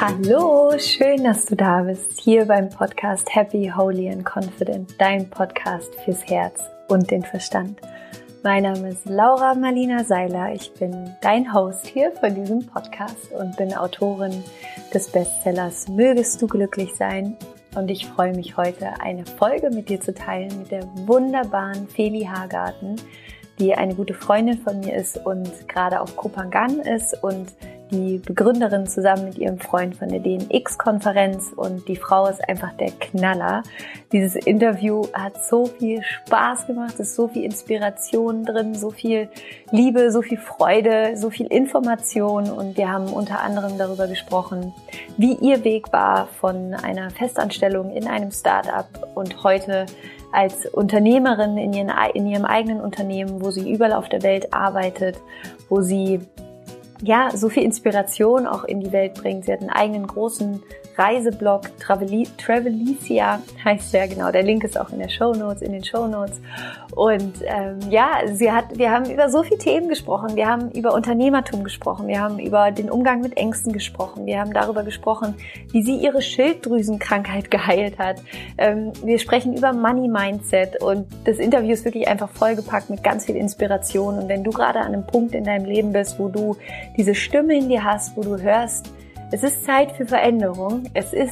Hallo, schön, dass du da bist, hier beim Podcast Happy, Holy and Confident, dein Podcast fürs Herz und den Verstand. Mein Name ist Laura Marlina Seiler, ich bin dein Host hier von diesem Podcast und bin Autorin des Bestsellers Mögest du glücklich sein. Und ich freue mich heute, eine Folge mit dir zu teilen mit der wunderbaren Feli Hagarten, die eine gute Freundin von mir ist und gerade auf Koh Phangan ist und die Begründerin zusammen mit ihrem Freund von der DNX-Konferenz, und die Frau ist einfach der Knaller. Dieses Interview hat so viel Spaß gemacht, es ist so viel Inspiration drin, so viel Liebe, so viel Freude, so viel Information, und wir haben unter anderem darüber gesprochen, wie ihr Weg war von einer Festanstellung in einem Start-up und heute als Unternehmerin in ihrem eigenen Unternehmen, wo sie überall auf der Welt arbeitet, wo sie so viel Inspiration auch in die Welt bringt. Sie hat einen eigenen großen Reiseblog, Travelicia heißt der, genau. Der Link ist auch in den Shownotes. Und wir haben über so viele Themen gesprochen. Wir haben über Unternehmertum gesprochen. Wir haben über den Umgang mit Ängsten gesprochen. Wir haben darüber gesprochen, wie sie ihre Schilddrüsenkrankheit geheilt hat. Wir sprechen über Money Mindset, und das Interview ist wirklich einfach vollgepackt mit ganz viel Inspiration. Und wenn du gerade an einem Punkt in deinem Leben bist, wo du diese Stimme in dir hast, wo du hörst, es ist Zeit für Veränderung,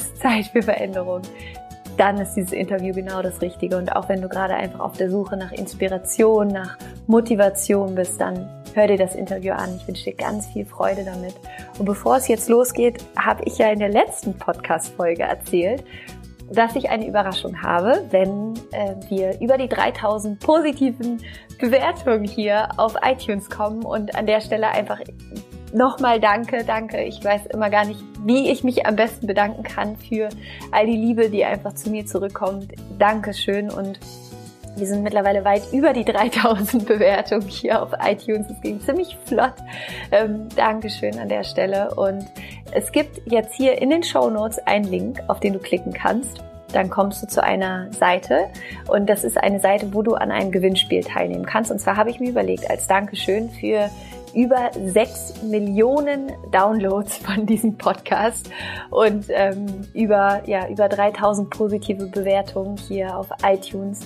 dann ist dieses Interview genau das Richtige. Und auch wenn du gerade einfach auf der Suche nach Inspiration, nach Motivation bist, dann hör dir das Interview an. Ich wünsche dir ganz viel Freude damit. Und bevor es jetzt losgeht, habe ich ja in der letzten Podcast-Folge erzählt, dass ich eine Überraschung habe, wenn wir über die 3000 positiven Bewertungen hier auf iTunes kommen. Und an der Stelle einfach nochmal danke. Ich weiß immer gar nicht, wie ich mich am besten bedanken kann für all die Liebe, die einfach zu mir zurückkommt. Dankeschön. Und wir sind mittlerweile weit über die 3000 Bewertungen hier auf iTunes. Es ging ziemlich flott. Dankeschön an der Stelle. Und es gibt jetzt hier in den Shownotes einen Link, auf den du klicken kannst. Dann kommst du zu einer Seite, und das ist eine Seite, wo du an einem Gewinnspiel teilnehmen kannst. Und zwar habe ich mir überlegt, als Dankeschön für über 6 Millionen Downloads von diesem Podcast und über 3000 positive Bewertungen hier auf iTunes,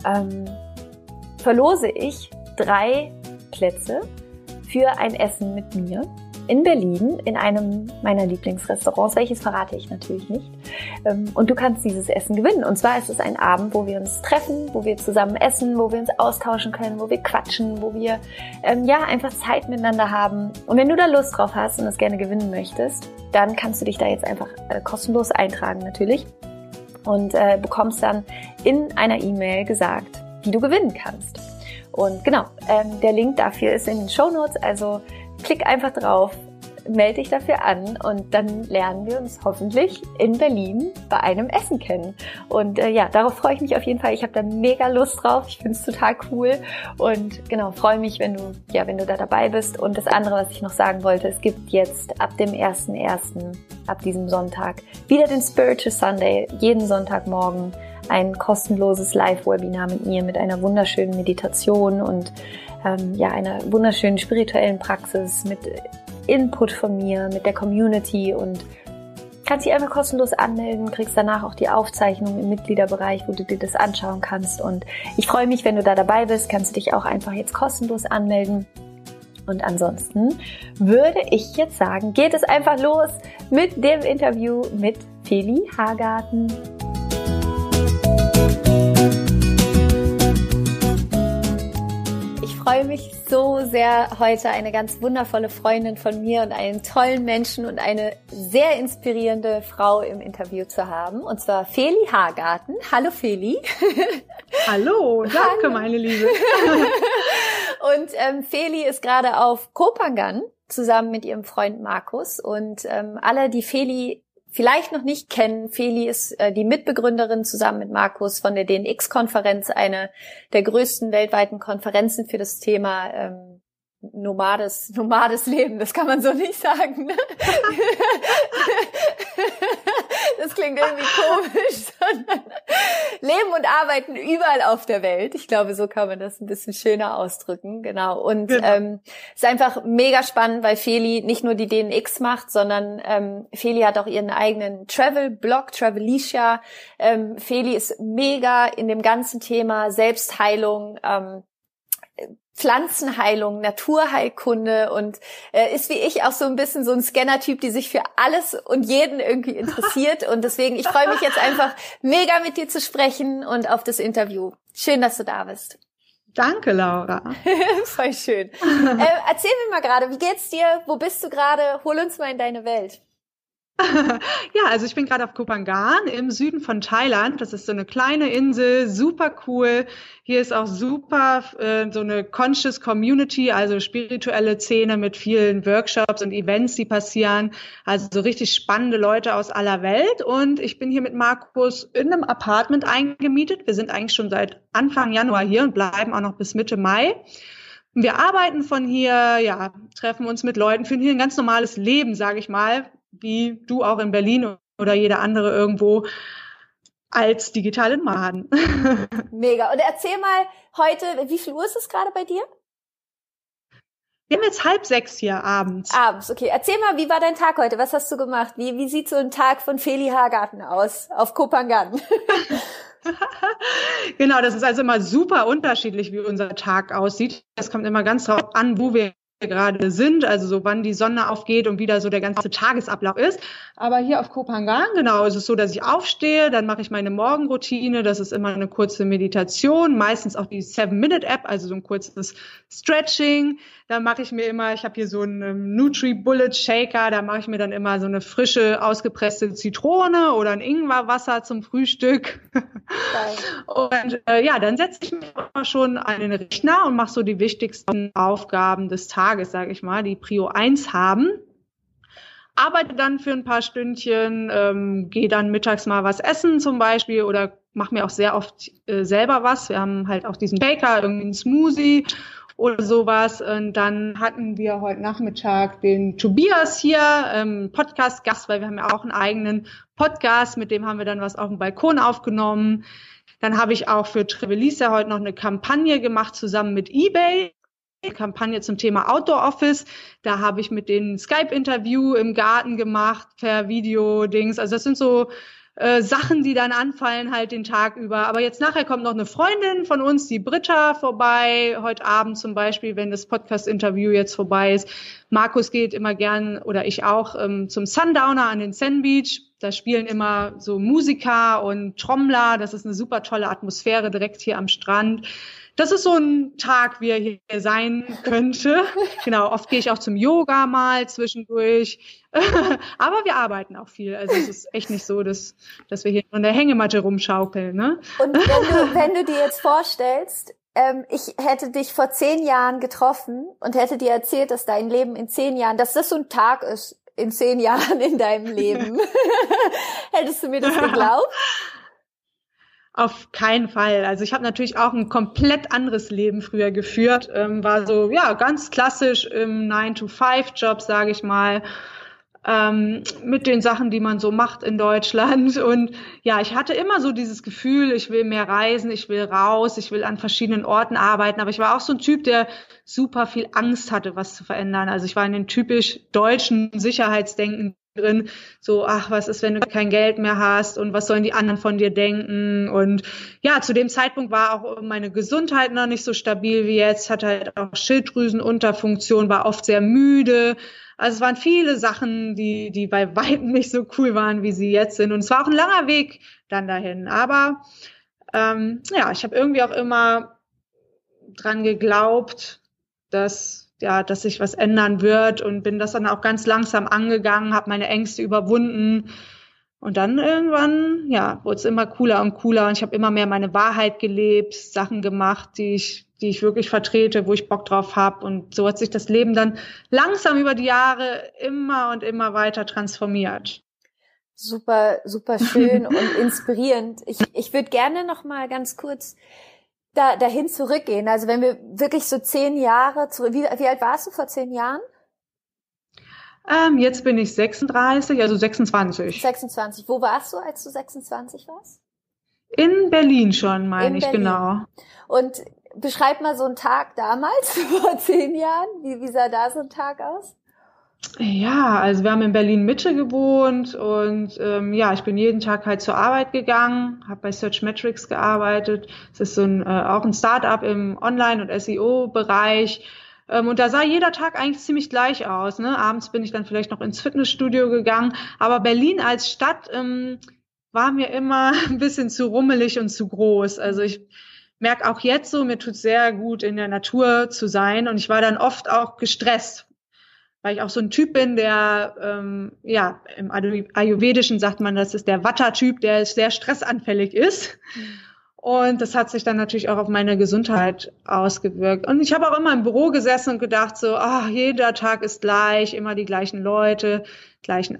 verlose ich 3 Plätze für ein Essen mit mir in Berlin in einem meiner Lieblingsrestaurants, welches verrate ich natürlich nicht. Und du kannst dieses Essen gewinnen. Und zwar ist es ein Abend, wo wir uns treffen, wo wir zusammen essen, wo wir uns austauschen können, wo wir quatschen, wo wir einfach Zeit miteinander haben. Und wenn du da Lust drauf hast und das gerne gewinnen möchtest, dann kannst du dich da jetzt einfach kostenlos eintragen natürlich und bekommst dann in einer E-Mail gesagt, wie du gewinnen kannst. Und genau, der Link dafür ist in den Shownotes, also klick einfach drauf, melde dich dafür an, und dann lernen wir uns hoffentlich in Berlin bei einem Essen kennen. Und darauf freue ich mich auf jeden Fall. Ich habe da mega Lust drauf. Ich finde es total cool und genau, freue mich, wenn du da dabei bist. Und das andere, was ich noch sagen wollte, es gibt jetzt ab dem 1.1., ab diesem Sonntag, wieder den Spiritual Sunday, jeden Sonntagmorgen ein kostenloses Live-Webinar mit mir, mit einer wunderschönen Meditation und einer wunderschönen spirituellen Praxis, mit Input von mir, mit der Community, und kannst dich einfach kostenlos anmelden, kriegst danach auch die Aufzeichnung im Mitgliederbereich, wo du dir das anschauen kannst. Und ich freue mich, wenn du da dabei bist, kannst du dich auch einfach jetzt kostenlos anmelden. Und ansonsten würde ich jetzt sagen, geht es einfach los mit dem Interview mit Feli Hagarten. Ich freue mich so sehr, heute eine ganz wundervolle Freundin von mir und einen tollen Menschen und eine sehr inspirierende Frau im Interview zu haben. Und zwar Feli Hagarten. Hallo Feli. Hallo, danke meine Liebe. Und Feli ist gerade auf Koh Phangan zusammen mit ihrem Freund Markus. Und alle, die Feli vielleicht noch nicht kennen, Feli ist die Mitbegründerin zusammen mit Markus von der DNX-Konferenz, eine der größten weltweiten Konferenzen für das Thema nomades Leben, das kann man so nicht sagen. Das klingt irgendwie komisch, sondern leben und arbeiten überall auf der Welt. Ich glaube, so kann man das ein bisschen schöner ausdrücken, genau. Und ist einfach mega spannend, weil Feli nicht nur die DNX macht, sondern Feli hat auch ihren eigenen Travel-Blog, Travelicia. Feli ist mega in dem ganzen Thema Selbstheilung, Pflanzenheilung, Naturheilkunde und ist wie ich auch so ein bisschen so ein Scanner-Typ, die sich für alles und jeden irgendwie interessiert. Und deswegen, ich freue mich jetzt einfach mega mit dir zu sprechen und auf das Interview. Schön, dass du da bist. Danke, Laura. Voll schön. Erzähl mir mal gerade, wie geht's dir? Wo bist du gerade? Hol uns mal in deine Welt. Ja, also ich bin gerade auf Koh Phangan im Süden von Thailand. Das ist so eine kleine Insel, super cool. Hier ist auch super so eine Conscious Community, also spirituelle Szene mit vielen Workshops und Events, die passieren. Also so richtig spannende Leute aus aller Welt. Und ich bin hier mit Markus in einem Apartment eingemietet. Wir sind eigentlich schon seit Anfang Januar hier und bleiben auch noch bis Mitte Mai. Wir arbeiten von hier, ja, treffen uns mit Leuten, führen hier ein ganz normales Leben, sage ich mal, wie du auch in Berlin oder jeder andere irgendwo als digitale Nomaden. Mega. Und erzähl mal heute, wie viel Uhr ist es gerade bei dir? Wir haben jetzt 5:30 hier abends. Abends, okay. Erzähl mal, wie war dein Tag heute? Was hast du gemacht? Wie sieht so ein Tag von Feli Hagarten aus auf Koh Phangan? Genau, das ist also immer super unterschiedlich, wie unser Tag aussieht. Das kommt immer ganz drauf an, wo wir gerade sind, also so wann die Sonne aufgeht und wie da so der ganze Tagesablauf ist. Aber hier auf Koh Phangan, genau, ist es so, dass ich aufstehe, dann mache ich meine Morgenroutine, das ist immer eine kurze Meditation, meistens auch die 7-Minute-App, also so ein kurzes Stretching. Dann mache ich mir immer, ich habe hier so einen Nutri-Bullet-Shaker, da mache ich mir dann immer so eine frische, ausgepresste Zitrone oder ein Ingwerwasser zum Frühstück. Und ja, dann setze ich mich immer schon an den Rechner und mache so die wichtigsten Aufgaben des Tages, sage ich mal, die Prio 1 haben. Arbeite dann für ein paar Stündchen, gehe dann mittags mal was essen zum Beispiel oder mache mir auch sehr oft selber was. Wir haben halt auch diesen Shaker, irgendwie einen Smoothie oder sowas. Und dann hatten wir heute Nachmittag den Tobias hier, Podcast-Gast, weil wir haben ja auch einen eigenen Podcast, mit dem haben wir dann was auf dem Balkon aufgenommen. Dann habe ich auch für Travelicia heute noch eine Kampagne gemacht, zusammen mit eBay. Kampagne zum Thema Outdoor Office. Da habe ich mit denen ein Skype-Interview im Garten gemacht, per Video-Dings. Also das sind so Sachen, die dann anfallen halt den Tag über. Aber jetzt nachher kommt noch eine Freundin von uns, die Britta, vorbei. Heute Abend zum Beispiel, wenn das Podcast-Interview jetzt vorbei ist. Markus geht immer gern, oder ich auch, zum Sundowner an den Sand Beach. Da spielen immer so Musiker und Trommler. Das ist eine super tolle Atmosphäre direkt hier am Strand. Das ist so ein Tag, wie er hier sein könnte. Genau, oft gehe ich auch zum Yoga mal zwischendurch. Aber wir arbeiten auch viel. Also es ist echt nicht so, dass wir hier an der Hängematte rumschaukeln. Ne? Und wenn du dir jetzt vorstellst, ich hätte dich vor 10 Jahren getroffen und hätte dir erzählt, dass dein Leben in 10 Jahren, dass das so ein Tag ist in 10 Jahren in deinem Leben. Hättest du mir das geglaubt? Auf keinen Fall. Also ich habe natürlich auch ein komplett anderes Leben früher geführt. War so, ja, ganz klassisch im 9-to-5-Job, sage ich mal, mit den Sachen, die man so macht in Deutschland. Und ja, ich hatte immer so dieses Gefühl, ich will mehr reisen, ich will raus, ich will an verschiedenen Orten arbeiten. Aber ich war auch so ein Typ, der super viel Angst hatte, was zu verändern. Also ich war in den typisch deutschen Sicherheitsdenken drin, so, ach, was ist, wenn du kein Geld mehr hast und was sollen die anderen von dir denken? Und ja, zu dem Zeitpunkt war auch meine Gesundheit noch nicht so stabil wie jetzt, hatte halt auch Schilddrüsenunterfunktion, war oft sehr müde. Also es waren viele Sachen, die bei weitem nicht so cool waren, wie sie jetzt sind. Und es war auch ein langer Weg dann dahin. Aber ja, ich habe irgendwie auch immer dran geglaubt, dass sich was ändern wird und bin das dann auch ganz langsam angegangen, habe meine Ängste überwunden und dann irgendwann, ja, wurde es immer cooler und cooler und ich habe immer mehr meine Wahrheit gelebt, Sachen gemacht, die ich wirklich vertrete, wo ich Bock drauf habe und so hat sich das Leben dann langsam über die Jahre immer und immer weiter transformiert. Super, super schön und inspirierend. Ich würde gerne noch mal ganz kurz dahin zurückgehen. Also wenn wir wirklich so 10 Jahre zurück, wie alt warst du vor 10 Jahren? Jetzt bin ich 36, also 26. 26. Wo warst du, als du 26 warst? In Berlin schon, meine ich, genau. Und beschreib mal so einen Tag damals, vor 10 Jahren. Wie sah da so ein Tag aus? Ja, also wir haben in Berlin Mitte gewohnt und ich bin jeden Tag halt zur Arbeit gegangen, habe bei Searchmetrics gearbeitet. Es ist so auch ein Start-up im Online- und SEO-Bereich. Und da sah jeder Tag eigentlich ziemlich gleich aus. Ne? Abends bin ich dann vielleicht noch ins Fitnessstudio gegangen. Aber Berlin als Stadt war mir immer ein bisschen zu rummelig und zu groß. Also ich merke auch jetzt so, mir tut sehr gut, in der Natur zu sein. Und ich war dann oft auch gestresst, weil ich auch so ein Typ bin, der, im Ayurvedischen sagt man, das ist der Vata-Typ, der sehr stressanfällig ist. Und das hat sich dann natürlich auch auf meine Gesundheit ausgewirkt. Und ich habe auch immer im Büro gesessen und gedacht so, jeder Tag ist gleich, immer die gleichen Leute, gleichen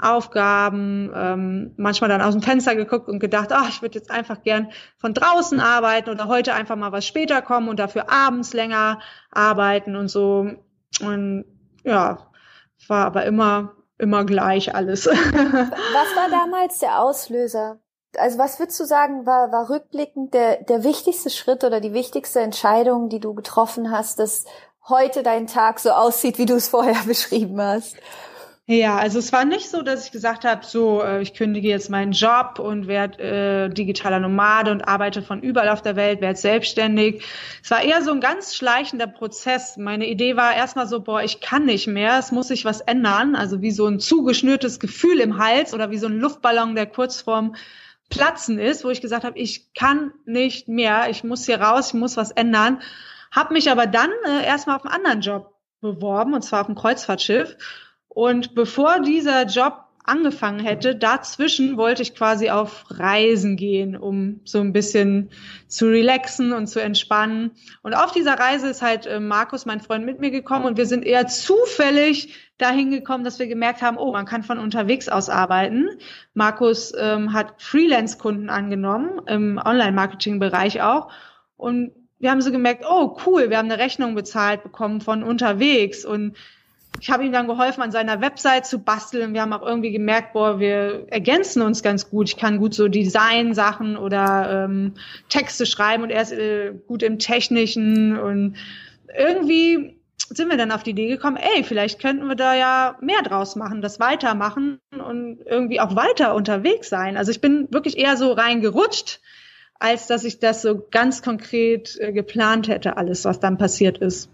Aufgaben. Manchmal dann aus dem Fenster geguckt und gedacht, ich würde jetzt einfach gern von draußen arbeiten oder heute einfach mal was später kommen und dafür abends länger arbeiten und so. Und ja, war aber immer gleich alles. Was war damals der Auslöser? Also was würdest du sagen, war rückblickend der wichtigste Schritt oder die wichtigste Entscheidung, die du getroffen hast, dass heute dein Tag so aussieht, wie du es vorher beschrieben hast? Ja, also es war nicht so, dass ich gesagt habe, ich kündige jetzt meinen Job und werde digitaler Nomade und arbeite von überall auf der Welt, werde selbstständig. Es war eher so ein ganz schleichender Prozess. Meine Idee war erstmal so, ich kann nicht mehr, es muss sich was ändern. Also wie so ein zugeschnürtes Gefühl im Hals oder wie so ein Luftballon, der kurz vorm Platzen ist, wo ich gesagt habe, ich kann nicht mehr, ich muss hier raus, ich muss was ändern. Habe mich aber dann erstmal auf einen anderen Job beworben, und zwar auf ein Kreuzfahrtschiff. Und bevor dieser Job angefangen hätte, dazwischen wollte ich quasi auf Reisen gehen, um so ein bisschen zu relaxen und zu entspannen. Und auf dieser Reise ist halt Markus, mein Freund, mit mir gekommen und wir sind eher zufällig dahin gekommen, dass wir gemerkt haben, man kann von unterwegs aus arbeiten. Markus hat Freelance-Kunden angenommen, im Online-Marketing-Bereich auch. Und wir haben so gemerkt, cool, wir haben eine Rechnung bezahlt bekommen von unterwegs und ich habe ihm dann geholfen, an seiner Website zu basteln. Wir haben auch irgendwie gemerkt, wir ergänzen uns ganz gut. Ich kann gut so Design-Sachen oder Texte schreiben und er ist gut im Technischen. Und irgendwie sind wir dann auf die Idee gekommen, vielleicht könnten wir da ja mehr draus machen, das weitermachen und irgendwie auch weiter unterwegs sein. Also ich bin wirklich eher so reingerutscht, als dass ich das so ganz konkret geplant hätte, alles, was dann passiert ist.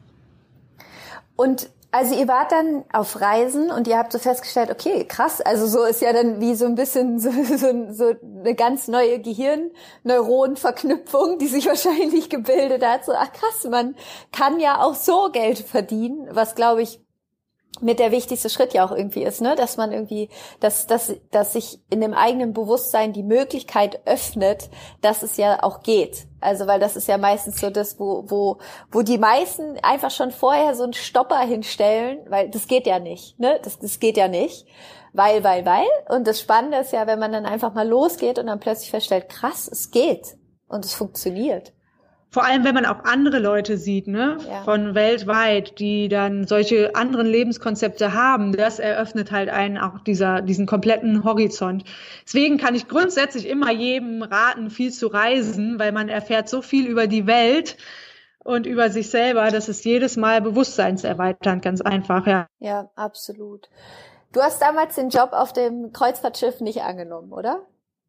Und also ihr wart dann auf Reisen und ihr habt so festgestellt, okay, krass, also so ist ja dann wie so ein bisschen so eine ganz neue Gehirn-Neuron-Verknüpfung, die sich wahrscheinlich gebildet hat. So, krass, man kann ja auch so Geld verdienen, was, glaube ich, mit der wichtigste Schritt ja auch irgendwie ist, ne, dass man irgendwie, dass sich in dem eigenen Bewusstsein die Möglichkeit öffnet, dass es ja auch geht. Also, weil das ist ja meistens so das, wo die meisten einfach schon vorher so einen Stopper hinstellen, weil das geht ja nicht, ne, das geht ja nicht, weil. Und das Spannende ist ja, wenn man dann einfach mal losgeht und dann plötzlich feststellt, krass, es geht und es funktioniert. Vor allem, wenn man auch andere Leute sieht, ne, von weltweit, die dann solche anderen Lebenskonzepte haben, das eröffnet halt einen auch diesen kompletten Horizont. Deswegen kann ich grundsätzlich immer jedem raten, viel zu reisen, weil man erfährt so viel über die Welt und über sich selber, das ist jedes Mal bewusstseinserweiternd, ganz einfach, ja. Ja, absolut. Du hast damals den Job auf dem Kreuzfahrtschiff nicht angenommen, oder?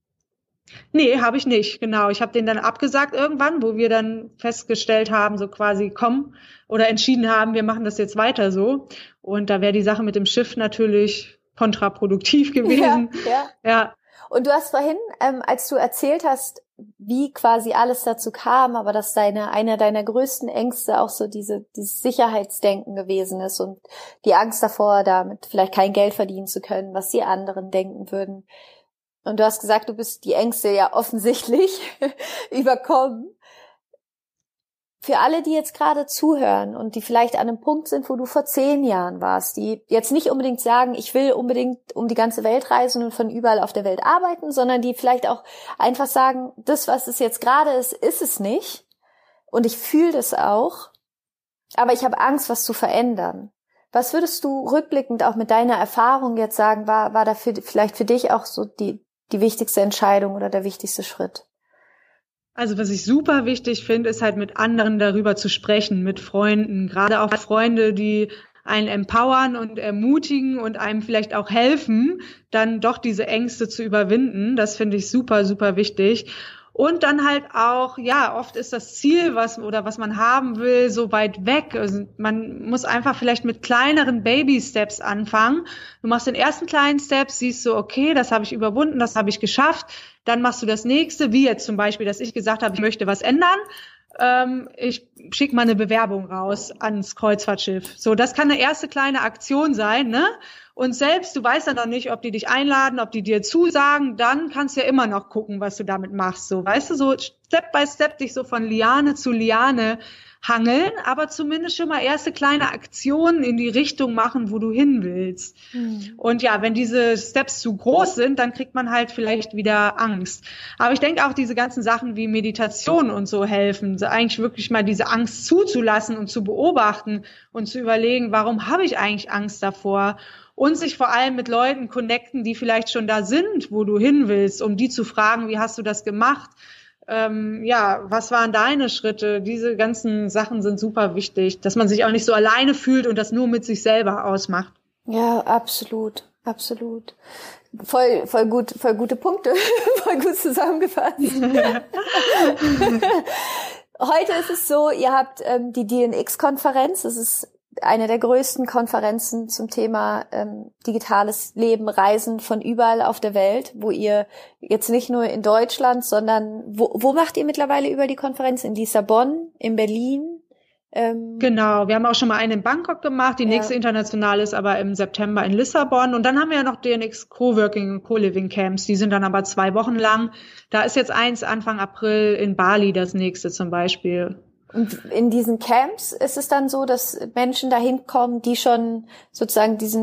Nee, habe ich nicht, genau. Ich habe den dann abgesagt irgendwann, wo wir dann festgestellt haben, so quasi entschieden haben, wir machen das jetzt weiter so. Und da wäre die Sache mit dem Schiff natürlich kontraproduktiv gewesen. Ja. Und du hast vorhin, als du erzählt hast, wie quasi alles dazu kam, aber dass einer deiner größten Ängste auch so dieses Sicherheitsdenken gewesen ist und die Angst davor, damit vielleicht kein Geld verdienen zu können, was die anderen denken würden. Und du hast gesagt, du bist die Ängste ja offensichtlich überkommen. Für alle, die jetzt gerade zuhören und die vielleicht an einem Punkt sind, wo du vor 10 Jahren warst, die jetzt nicht unbedingt sagen, ich will unbedingt um die ganze Welt reisen und von überall auf der Welt arbeiten, sondern die vielleicht auch einfach sagen, das, was es jetzt gerade ist, ist es nicht. Und ich fühle das auch, aber ich habe Angst, was zu verändern. Was würdest du rückblickend auch mit deiner Erfahrung jetzt sagen, war da vielleicht für dich auch so die wichtigste Entscheidung oder der wichtigste Schritt? Also was ich super wichtig finde, ist halt mit anderen darüber zu sprechen, mit Freunden, gerade auch Freunde, die einen empowern und ermutigen und einem vielleicht auch helfen, dann doch diese Ängste zu überwinden. Das finde ich super, super wichtig. Und dann halt auch, ja, oft ist das Ziel, was man haben will, so weit weg. Also man muss einfach vielleicht mit kleineren Baby-Steps anfangen. Du machst den ersten kleinen Step, siehst so, okay, das habe ich überwunden, das habe ich geschafft. Dann machst du das nächste, wie jetzt zum Beispiel, dass ich gesagt habe, ich möchte was ändern. Ich schicke mal eine Bewerbung raus ans Kreuzfahrtschiff. So, das kann eine erste kleine Aktion sein, ne? Und selbst, du weißt ja noch nicht, ob die dich einladen, ob die dir zusagen, dann kannst du ja immer noch gucken, was du damit machst. So, weißt du, so Step by Step dich so von Liane zu Liane hangeln, aber zumindest schon mal erste kleine Aktionen in die Richtung machen, wo du hin willst. Und ja, wenn diese Steps zu groß sind, dann kriegt man halt vielleicht wieder Angst. Aber ich denke auch, diese ganzen Sachen wie Meditation und so helfen, so eigentlich wirklich mal diese Angst zuzulassen und zu beobachten und zu überlegen, warum habe ich eigentlich Angst davor? Und sich vor allem mit Leuten connecten, die vielleicht schon da sind, wo du hin willst, um die zu fragen, wie hast du das gemacht? Was waren deine Schritte? Diese ganzen Sachen sind super wichtig, dass man sich auch nicht so alleine fühlt und das nur mit sich selber ausmacht. Ja, absolut, absolut. Voll gute Punkte, voll gut zusammengefasst. Heute ist es so, ihr habt die DNX-Konferenz, das ist eine der größten Konferenzen zum Thema digitales Leben, Reisen von überall auf der Welt, wo ihr jetzt nicht nur in Deutschland, sondern wo macht ihr mittlerweile über die Konferenz? In Lissabon, in Berlin? Genau, wir haben auch schon mal eine in Bangkok gemacht, die nächste internationale ist aber im September in Lissabon und dann haben wir ja noch DNX Coworking und Co-Living Camps, die sind dann aber 2 Wochen lang. Da ist jetzt eins Anfang April in Bali das nächste zum Beispiel. Und in diesen Camps ist es dann so, dass Menschen dahin kommen, die schon sozusagen die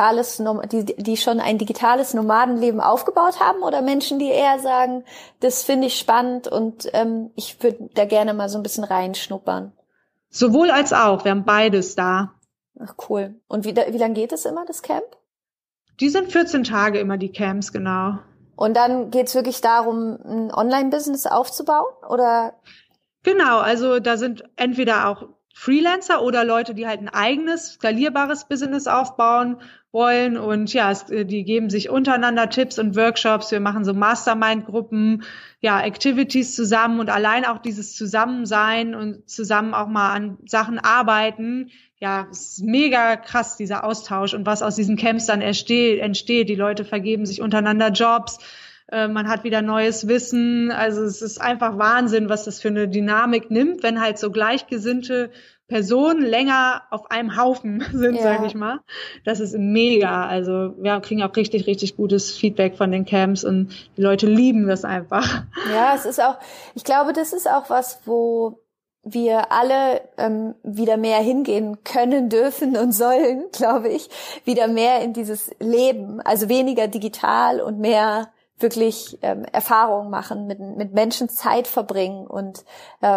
schon ein digitales Nomadenleben aufgebaut haben, oder Menschen, die eher sagen, das finde ich spannend und ich würde da gerne mal so ein bisschen reinschnuppern? Sowohl als auch, wir haben beides da. Ach cool. Und wie lange geht es immer, das Camp? Die sind 14 Tage immer, die Camps, genau. Und dann geht's wirklich darum, ein Online-Business aufzubauen, oder? Genau, also da sind entweder auch Freelancer oder Leute, die halt ein eigenes, skalierbares Business aufbauen wollen. Und ja, die geben sich untereinander Tipps und Workshops. Wir machen so Mastermind-Gruppen, ja, Activities zusammen und allein auch dieses Zusammensein und zusammen auch mal an Sachen arbeiten. Ja, es ist mega krass, dieser Austausch und was aus diesen Camps dann entsteht. Die Leute vergeben sich untereinander Jobs. Man hat wieder neues Wissen. Also es ist einfach Wahnsinn, was das für eine Dynamik nimmt, wenn halt so gleichgesinnte Personen länger auf einem Haufen sind, sage ich mal. Das ist mega. Also wir kriegen auch richtig, richtig gutes Feedback von den Camps und die Leute lieben das einfach. Ja, es ist auch, ich glaube, das ist auch was, wo wir alle wieder mehr hingehen können, dürfen und sollen, glaube ich, wieder mehr in dieses Leben, also weniger digital und mehr wirklich Erfahrungen machen, mit Menschen Zeit verbringen und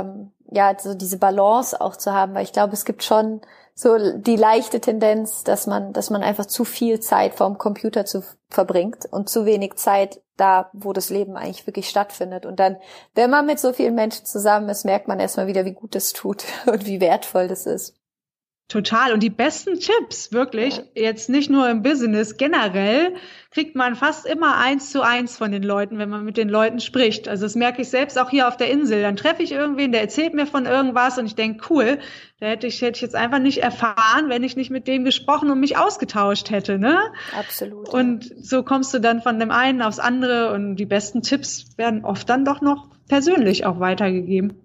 so diese Balance auch zu haben, weil ich glaube, es gibt schon so die leichte Tendenz, dass man einfach zu viel Zeit vorm Computer verbringt und zu wenig Zeit da, wo das Leben eigentlich wirklich stattfindet. Und dann, wenn man mit so vielen Menschen zusammen ist, merkt man erstmal wieder, wie gut das tut und wie wertvoll das ist. Total. Und die besten Tipps, wirklich, jetzt nicht nur im Business, generell kriegt man fast immer 1:1 von den Leuten, wenn man mit den Leuten spricht. Also das merke ich selbst auch hier auf der Insel. Dann treffe ich irgendwen, der erzählt mir von irgendwas und ich denke, cool, da hätte ich jetzt einfach nicht erfahren, wenn ich nicht mit dem gesprochen und mich ausgetauscht hätte, ne? Absolut. Und so kommst du dann von dem einen aufs andere und die besten Tipps werden oft dann doch noch persönlich auch weitergegeben.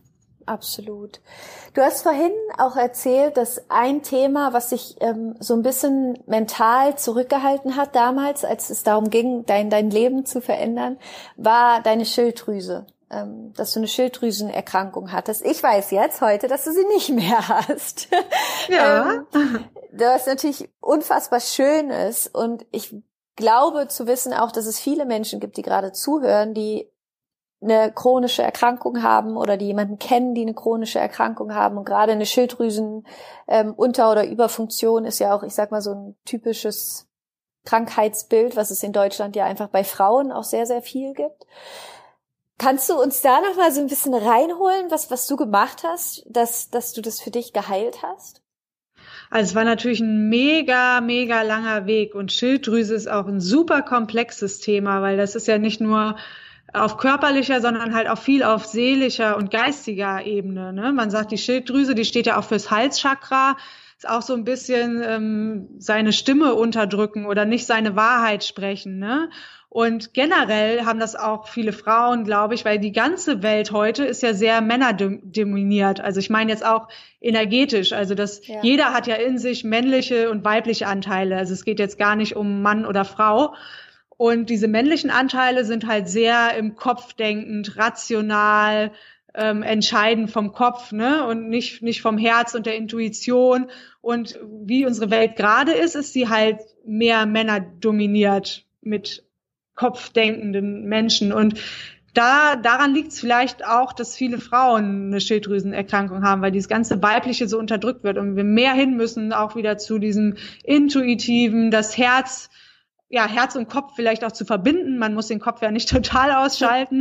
Absolut. Du hast vorhin auch erzählt, dass ein Thema, was dich so ein bisschen mental zurückgehalten hat damals, als es darum ging, dein Leben zu verändern, war deine Schilddrüse. Dass du eine Schilddrüsenerkrankung hattest. Ich weiß jetzt heute, dass du sie nicht mehr hast. Ja. Was natürlich unfassbar schön ist. Und ich glaube zu wissen auch, dass es viele Menschen gibt, die gerade zuhören, die eine chronische Erkrankung haben oder die jemanden kennen, die eine chronische Erkrankung haben. Und gerade eine Schilddrüsen Unter- oder Überfunktion ist ja auch, ich sag mal, so ein typisches Krankheitsbild, was es in Deutschland ja einfach bei Frauen auch sehr, sehr viel gibt. Kannst du uns da noch mal so ein bisschen reinholen, was du gemacht hast, dass du das für dich geheilt hast? Also es war natürlich ein mega, mega langer Weg und Schilddrüse ist auch ein super komplexes Thema, weil das ist ja nicht nur auf körperlicher, sondern halt auch viel auf seelischer und geistiger Ebene, ne? Man sagt, die Schilddrüse, die steht ja auch fürs Halschakra, ist auch so ein bisschen seine Stimme unterdrücken oder nicht seine Wahrheit sprechen, ne? Und generell haben das auch viele Frauen, glaube ich, weil die ganze Welt heute ist ja sehr männerdominiert. Also ich meine jetzt auch energetisch, also jeder hat ja in sich männliche und weibliche Anteile. Also es geht jetzt gar nicht um Mann oder Frau. Und diese männlichen Anteile sind halt sehr im Kopf denkend, rational, entscheiden vom Kopf, ne, und nicht vom Herz und der Intuition. Und wie unsere Welt gerade ist sie halt mehr männerdominiert mit kopfdenkenden Menschen. Und daran liegt es vielleicht auch, dass viele Frauen eine Schilddrüsenerkrankung haben, weil dieses ganze Weibliche so unterdrückt wird und wir mehr hin müssen auch wieder zu diesem Intuitiven, das Herz und Kopf vielleicht auch zu verbinden. Man muss den Kopf ja nicht total ausschalten.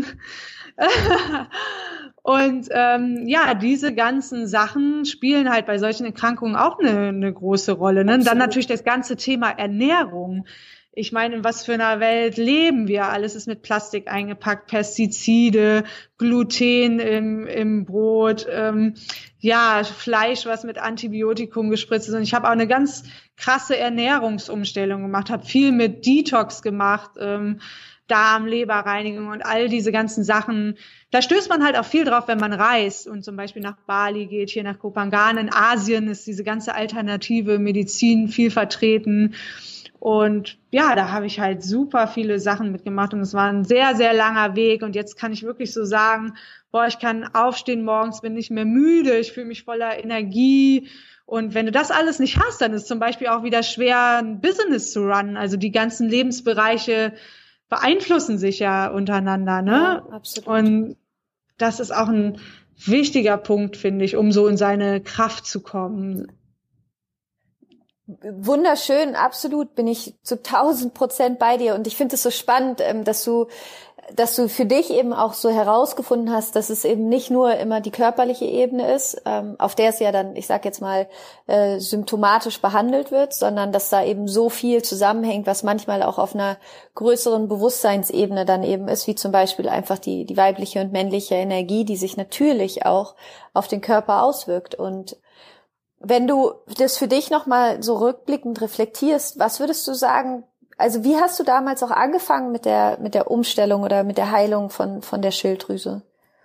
Und diese ganzen Sachen spielen halt bei solchen Erkrankungen auch eine große Rolle. Ne? Dann natürlich das ganze Thema Ernährung. Ich meine, in was für einer Welt leben wir? Alles ist mit Plastik eingepackt, Pestizide, Gluten im Brot, Fleisch, was mit Antibiotikum gespritzt ist. Und ich habe auch eine ganz krasse Ernährungsumstellung gemacht, habe viel mit Detox gemacht, Darm, Leberreinigung und all diese ganzen Sachen. Da stößt man halt auch viel drauf, wenn man reist und zum Beispiel nach Bali geht, hier nach Koh Phangan. In Asien ist diese ganze alternative Medizin viel vertreten. Und ja, da habe ich halt super viele Sachen mitgemacht und es war ein sehr, sehr langer Weg. Und jetzt kann ich wirklich so sagen, ich kann aufstehen morgens, bin nicht mehr müde, ich fühle mich voller Energie. Und wenn du das alles nicht hast, dann ist zum Beispiel auch wieder schwer, ein Business zu runnen. Also die ganzen Lebensbereiche beeinflussen sich ja untereinander, ne? Ja, absolut. Und das ist auch ein wichtiger Punkt, finde ich, um so in seine Kraft zu kommen. Wunderschön, absolut, bin ich zu 1000% bei dir. Und ich finde es so spannend, dass du für dich eben auch so herausgefunden hast, dass es eben nicht nur immer die körperliche Ebene ist, auf der es ja dann, ich sag jetzt mal, symptomatisch behandelt wird, sondern dass da eben so viel zusammenhängt, was manchmal auch auf einer größeren Bewusstseinsebene dann eben ist, wie zum Beispiel einfach die weibliche und männliche Energie, die sich natürlich auch auf den Körper auswirkt. Und wenn du das für dich nochmal so rückblickend reflektierst, was würdest du sagen, also wie hast du damals auch angefangen mit der Umstellung oder mit der Heilung von der Schilddrüse?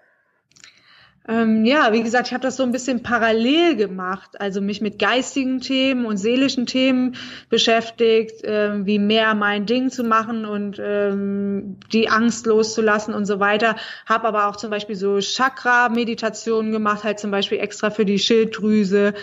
Wie gesagt, ich habe das so ein bisschen parallel gemacht, also mich mit geistigen Themen und seelischen Themen beschäftigt, wie mehr mein Ding zu machen und die Angst loszulassen und so weiter. Habe aber auch zum Beispiel so Chakra-Meditationen gemacht, halt zum Beispiel extra für die Schilddrüse.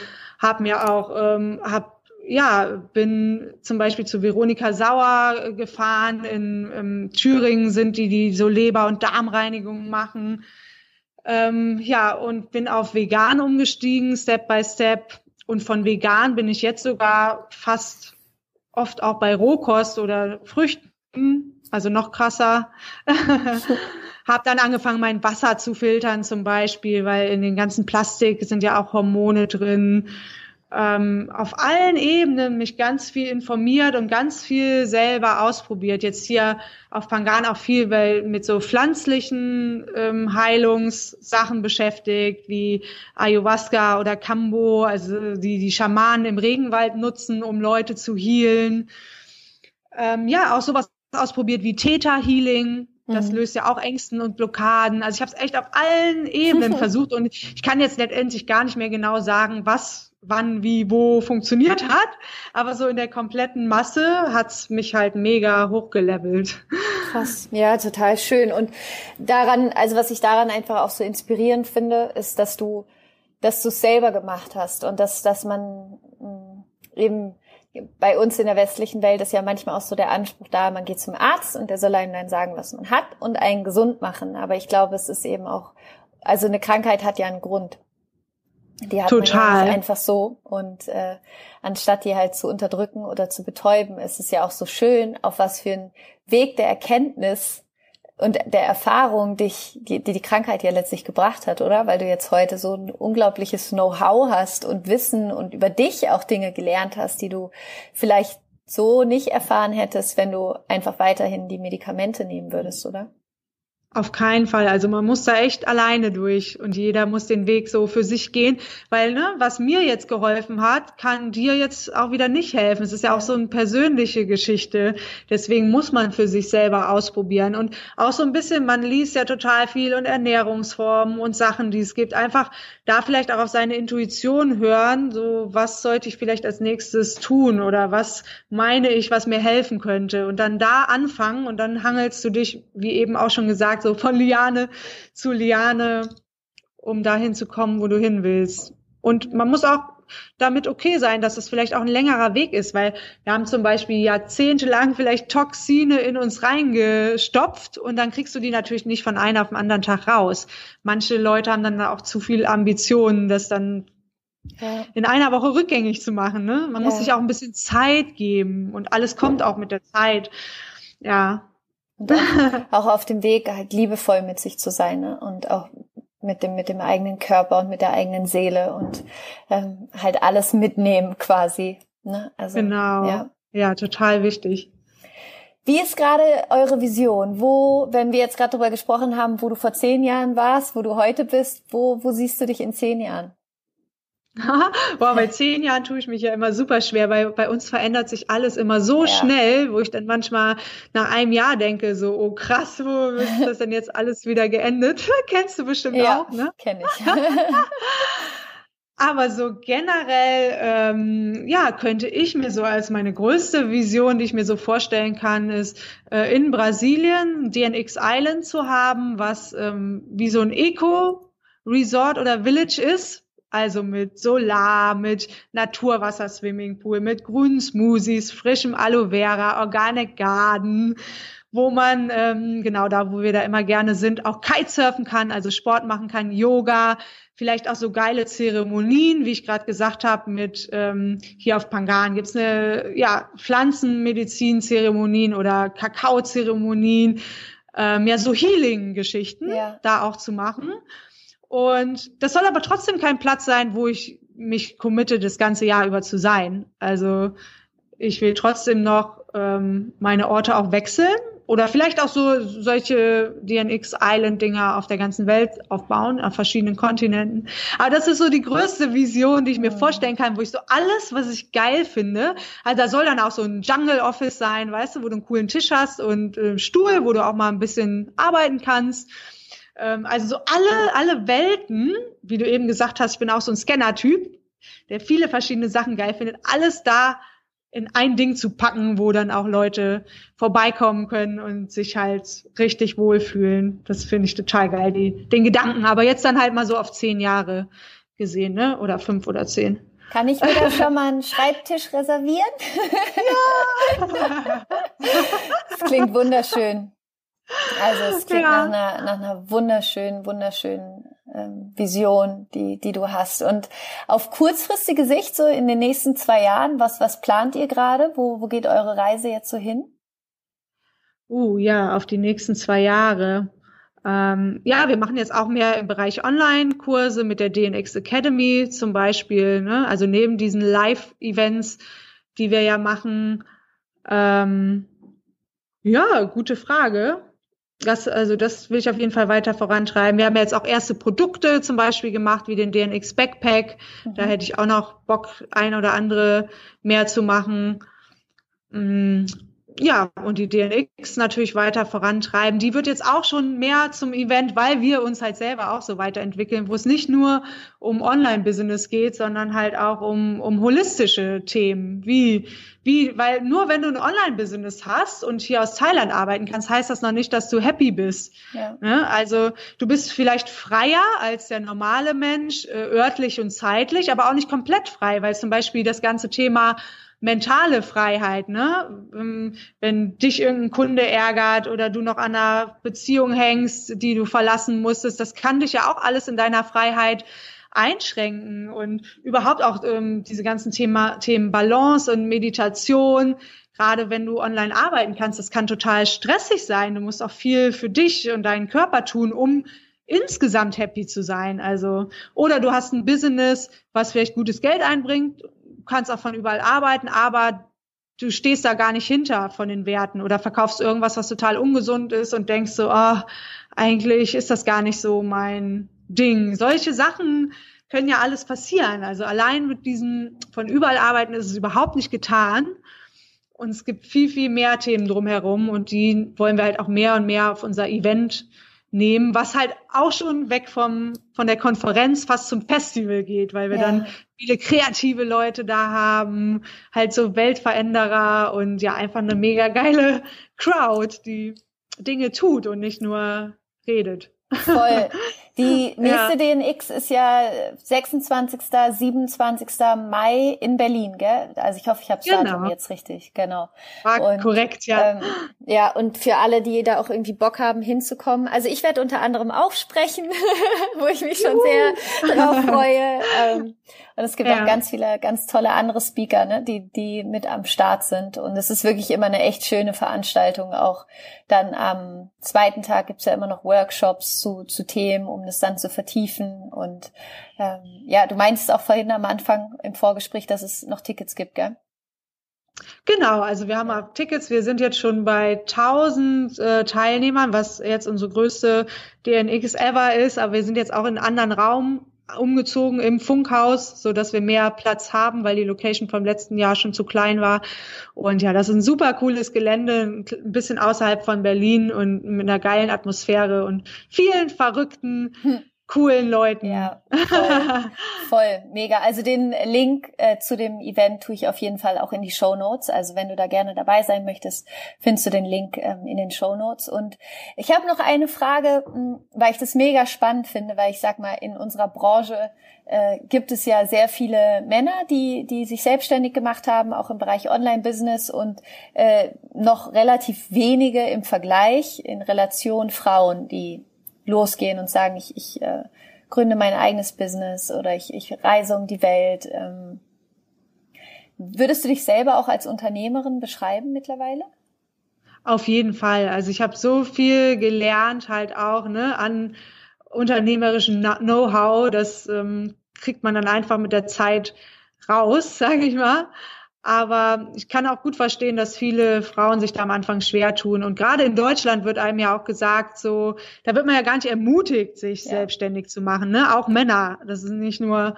Bin zum Beispiel zu Veronika Sauer gefahren. In Thüringen sind die so Leber- und Darmreinigung machen. Und bin auf vegan umgestiegen, Step by Step. Und von vegan bin ich jetzt sogar fast oft auch bei Rohkost oder Früchten, also noch krasser. Hab dann angefangen, mein Wasser zu filtern zum Beispiel, weil in den ganzen Plastik sind ja auch Hormone drin. Auf allen Ebenen mich ganz viel informiert und ganz viel selber ausprobiert. Jetzt hier auf Phangan auch viel mit so pflanzlichen Heilungssachen beschäftigt, wie Ayahuasca oder Kambo, also die Schamanen im Regenwald nutzen, um Leute zu healen. Auch sowas ausprobiert wie Theta Healing. Das löst ja auch Ängsten und Blockaden. Also ich habe es echt auf allen Ebenen versucht und ich kann jetzt letztendlich gar nicht mehr genau sagen, was wann, wie, wo funktioniert hat. Aber so in der kompletten Masse hat's mich halt mega hochgelevelt. Krass, ja, total schön. Und daran, also was ich daran einfach auch so inspirierend finde, ist, dass du es selber gemacht hast und dass man eben bei uns in der westlichen Welt ist ja manchmal auch so der Anspruch da, man geht zum Arzt und der soll einem dann sagen, was man hat und einen gesund machen. Aber ich glaube, es ist eben auch, also eine Krankheit hat ja einen Grund. Die hat Total. man ja nicht einfach so. Und anstatt die halt zu unterdrücken oder zu betäuben, ist es ja auch so schön, auf was für einen Weg der Erkenntnis und der Erfahrung die Krankheit ja letztlich gebracht hat, oder? Weil du jetzt heute so ein unglaubliches Know-how hast und Wissen und über dich auch Dinge gelernt hast, die du vielleicht so nicht erfahren hättest, wenn du einfach weiterhin die Medikamente nehmen würdest, oder? Auf keinen Fall. Also man muss da echt alleine durch und jeder muss den Weg so für sich gehen, weil was mir jetzt geholfen hat, kann dir jetzt auch wieder nicht helfen. Es ist ja auch so eine persönliche Geschichte. Deswegen muss man für sich selber ausprobieren und auch so ein bisschen, man liest ja total viel und Ernährungsformen und Sachen, die es gibt. Einfach da vielleicht auch auf seine Intuition hören, so was sollte ich vielleicht als nächstes tun oder was meine ich, was mir helfen könnte und dann da anfangen und dann hangelst du dich, wie eben auch schon gesagt, so von Liane zu Liane, um dahin zu kommen, wo du hin willst. Und man muss auch damit okay sein, dass es vielleicht auch ein längerer Weg ist, weil wir haben zum Beispiel jahrzehntelang vielleicht Toxine in uns reingestopft und dann kriegst du die natürlich nicht von einem auf den anderen Tag raus. Manche Leute haben dann auch zu viel Ambitionen, das dann in einer Woche rückgängig zu machen. Ne? Man muss sich auch ein bisschen Zeit geben und alles kommt auch mit der Zeit. Ja. Und auch auf dem Weg halt liebevoll mit sich zu sein, ne? Und auch mit dem eigenen Körper und mit der eigenen Seele und halt alles mitnehmen quasi. Ne? Also, genau, ja, total wichtig. Wie ist gerade eure Vision? Wenn wir jetzt gerade darüber gesprochen haben, wo du vor 10 Jahren warst, wo du heute bist, wo siehst du dich in 10 Jahren? Boah, bei 10 Jahren tue ich mich ja immer super schwer, weil bei uns verändert sich alles immer so schnell, wo ich dann manchmal nach einem Jahr denke, so, oh krass, wo ist das denn jetzt alles wieder geendet? Kennst du bestimmt auch, ne? Ja, kenne ich. Aber so generell, könnte ich mir so als meine größte Vision, die ich mir so vorstellen kann, ist, in Brasilien DNX Island zu haben, was wie so ein Eco-Resort oder Village ist. Also mit Solar, mit Naturwasser-Swimmingpool, mit grünen Smoothies, frischem Aloe Vera, Organic Garden, wo man, da, wo wir da immer gerne sind, auch Kitesurfen kann, also Sport machen kann, Yoga, vielleicht auch so geile Zeremonien, wie ich gerade gesagt habe, mit hier auf Pangan gibt's eine Pflanzenmedizin-Zeremonien oder Kakao-Zeremonien, so Healing-Geschichten da auch zu machen. Und das soll aber trotzdem kein Platz sein, wo ich mich committe, das ganze Jahr über zu sein. Also ich will trotzdem noch meine Orte auch wechseln oder vielleicht auch so solche DNX Island Dinger auf der ganzen Welt aufbauen, auf verschiedenen Kontinenten. Aber das ist so die größte Vision, die ich mir vorstellen kann, wo ich so alles, was ich geil finde, also da soll dann auch so ein Jungle Office sein, weißt du, wo du einen coolen Tisch hast und Stuhl, wo du auch mal ein bisschen arbeiten kannst. Also so alle Welten, wie du eben gesagt hast, ich bin auch so ein Scanner-Typ, der viele verschiedene Sachen geil findet, alles da in ein Ding zu packen, wo dann auch Leute vorbeikommen können und sich halt richtig wohlfühlen. Das finde ich total geil, den Gedanken. Aber jetzt dann halt mal so auf 10 Jahre gesehen, ne? Oder 5 oder 10. Kann ich mir da schon mal einen Schreibtisch reservieren? Ja! Das klingt wunderschön. Also es klingt nach einer wunderschönen Vision, die du hast. Und auf kurzfristige Sicht, so in den nächsten 2 Jahren, was plant ihr gerade? Wo geht eure Reise jetzt so hin? Auf die nächsten 2 Jahre. Wir machen jetzt auch mehr im Bereich Online-Kurse mit der DNX Academy zum Beispiel, ne? Also neben diesen Live-Events, die wir ja machen. Gute Frage. Das will ich auf jeden Fall weiter vorantreiben. Wir haben ja jetzt auch erste Produkte zum Beispiel gemacht, wie den DNX Backpack. Da hätte ich auch noch Bock, ein oder andere mehr zu machen. Und die DNX natürlich weiter vorantreiben. Die wird jetzt auch schon mehr zum Event, weil wir uns halt selber auch so weiterentwickeln, wo es nicht nur um Online-Business geht, sondern halt auch um holistische Themen, weil nur wenn du ein Online-Business hast und hier aus Thailand arbeiten kannst, heißt das noch nicht, dass du happy bist. Ja. Ne? Also du bist vielleicht freier als der normale Mensch, örtlich und zeitlich, aber auch nicht komplett frei, weil zum Beispiel das ganze Thema mentale Freiheit, ne? Wenn dich irgendein Kunde ärgert oder du noch an einer Beziehung hängst, die du verlassen musstest, das kann dich ja auch alles in deiner Freiheit einschränken und überhaupt auch diese ganzen Themen Balance und Meditation. Gerade wenn du online arbeiten kannst, das kann total stressig sein. Du musst auch viel für dich und deinen Körper tun, um insgesamt happy zu sein. Also, oder du hast ein Business, was vielleicht gutes Geld einbringt, du kannst auch von überall arbeiten, aber du stehst da gar nicht hinter von den Werten oder verkaufst irgendwas, was total ungesund ist und denkst so, eigentlich ist das gar nicht so mein Ding. Solche Sachen können ja alles passieren. Also allein mit diesen von überall arbeiten ist es überhaupt nicht getan. Und es gibt viel, viel mehr Themen drumherum und die wollen wir halt auch mehr und mehr auf unser Event nehmen, was halt auch schon weg von der Konferenz fast zum Festival geht, weil wir dann viele kreative Leute da haben, halt so Weltveränderer und ja, einfach eine mega geile Crowd, die Dinge tut und nicht nur redet. Voll. Die nächste DNX ist ja 26., 27. Mai in Berlin, gell? Also ich hoffe, ich habe das Datum jetzt richtig, genau. War korrekt, ja. Ja, und für alle, die da auch irgendwie Bock haben, hinzukommen. Also ich werde unter anderem auch sprechen, wo ich mich schon sehr drauf freue. Und es gibt auch ganz viele, ganz tolle andere Speaker, ne, die mit am Start sind. Und es ist wirklich immer eine echt schöne Veranstaltung. Auch dann am zweiten Tag gibt's ja immer noch Workshops zu Themen, um das dann zu vertiefen. Und du meinst auch vorhin am Anfang im Vorgespräch, dass es noch Tickets gibt, gell? Genau, also wir haben auch Tickets. Wir sind jetzt schon bei 1000 Teilnehmern, was jetzt unsere größte DNX ever ist. Aber wir sind jetzt auch in einen anderen Raum umgezogen im Funkhaus, so dass wir mehr Platz haben, weil die Location vom letzten Jahr schon zu klein war. Und ja, das ist ein super cooles Gelände, ein bisschen außerhalb von Berlin und mit einer geilen Atmosphäre und vielen verrückten, coolen Leuten. Ja, voll, mega. Also den Link zu dem Event tue ich auf jeden Fall auch in die Shownotes. Also wenn du da gerne dabei sein möchtest, findest du den Link in den Shownotes. Und ich habe noch eine Frage, weil ich das mega spannend finde, weil ich sag mal, in unserer Branche gibt es ja sehr viele Männer, die sich selbstständig gemacht haben, auch im Bereich Online-Business und noch relativ wenige im Vergleich in Relation Frauen, die losgehen und sagen, ich gründe mein eigenes Business oder ich reise um die Welt. Würdest du dich selber auch als Unternehmerin beschreiben mittlerweile? Auf jeden Fall. Also ich habe so viel gelernt halt auch an unternehmerischem Know-how. Das kriegt man dann einfach mit der Zeit raus, sage ich mal. Aber ich kann auch gut verstehen, dass viele Frauen sich da am Anfang schwer tun. Und gerade in Deutschland wird einem ja auch gesagt, so, da wird man ja gar nicht ermutigt, sich selbstständig zu machen, ne? Auch Männer. Das ist nicht nur,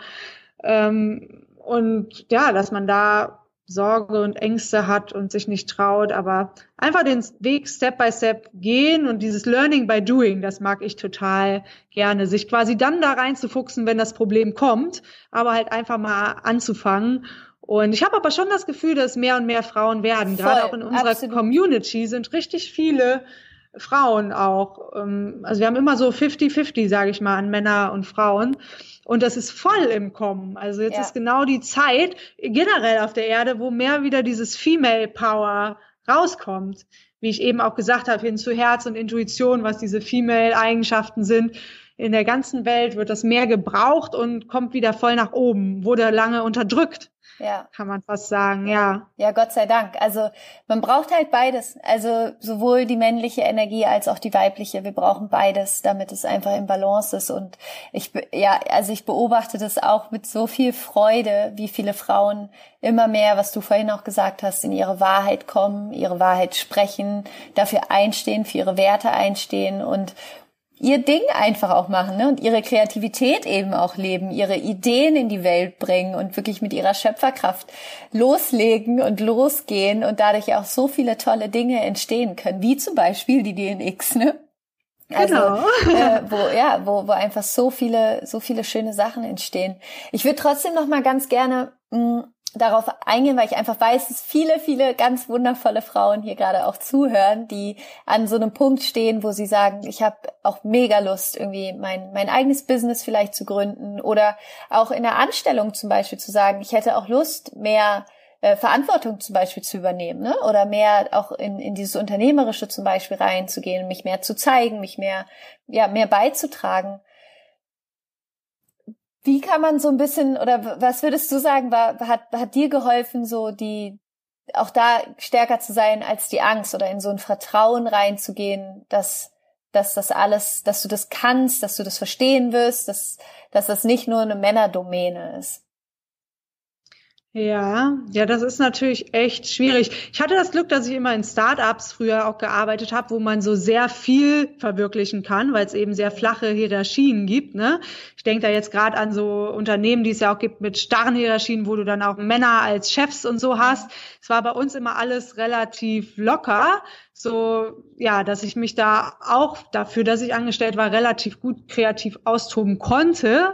und ja, dass man da Sorge und Ängste hat und sich nicht traut, aber einfach den Weg Step by Step gehen und dieses Learning by Doing, das mag ich total gerne, sich quasi dann da reinzufuchsen, wenn das Problem kommt, aber halt einfach mal anzufangen. Und ich habe aber schon das Gefühl, dass mehr und mehr Frauen werden. Gerade auch in unserer Community sind richtig viele Frauen auch. Also wir haben immer so 50-50, sage ich mal, an Männer und Frauen. Und das ist voll im Kommen. Also jetzt ist genau die Zeit generell auf der Erde, wo mehr wieder dieses Female Power rauskommt. Wie ich eben auch gesagt habe, hin zu Herz und Intuition, was diese Female-Eigenschaften sind. In der ganzen Welt wird das mehr gebraucht und kommt wieder voll nach oben. Wurde lange unterdrückt. Ja. Kann man fast sagen, ja. Ja, Gott sei Dank. Also man braucht halt beides. Also sowohl die männliche Energie als auch die weibliche. Wir brauchen beides, damit es einfach im Balance ist. Und ich beobachte das auch mit so viel Freude, wie viele Frauen immer mehr, was du vorhin auch gesagt hast, in ihre Wahrheit kommen, ihre Wahrheit sprechen, dafür einstehen, für ihre Werte einstehen und ihr Ding einfach auch machen, ne? Und ihre Kreativität eben auch leben, ihre Ideen in die Welt bringen und wirklich mit ihrer Schöpferkraft loslegen und losgehen und dadurch auch so viele tolle Dinge entstehen können, wie zum Beispiel die DNX, ne? Also, genau. Wo einfach so viele schöne Sachen entstehen. Ich würde trotzdem noch mal ganz gerne darauf eingehen, weil ich einfach weiß, dass viele, viele ganz wundervolle Frauen hier gerade auch zuhören, die an so einem Punkt stehen, wo sie sagen, ich habe auch mega Lust, irgendwie mein eigenes Business vielleicht zu gründen oder auch in der Anstellung zum Beispiel zu sagen, ich hätte auch Lust, mehr Verantwortung zum Beispiel zu übernehmen, ne? Oder mehr auch in dieses Unternehmerische zum Beispiel reinzugehen, mich mehr zu zeigen, mich mehr beizutragen. Wie kann man so ein bisschen, oder was würdest du sagen, hat dir geholfen, so auch da stärker zu sein als die Angst oder in so ein Vertrauen reinzugehen, dass das alles, dass du das kannst, dass du das verstehen wirst, dass das nicht nur eine Männerdomäne ist? Ja, das ist natürlich echt schwierig. Ich hatte das Glück, dass ich immer in Startups früher auch gearbeitet habe, wo man so sehr viel verwirklichen kann, weil es eben sehr flache Hierarchien gibt, ne? Ich denke da jetzt gerade an so Unternehmen, die es ja auch gibt mit starren Hierarchien, wo du dann auch Männer als Chefs und so hast. Es war bei uns immer alles relativ locker, so, ja, dass ich mich da auch dafür, dass ich angestellt war, relativ gut kreativ austoben konnte.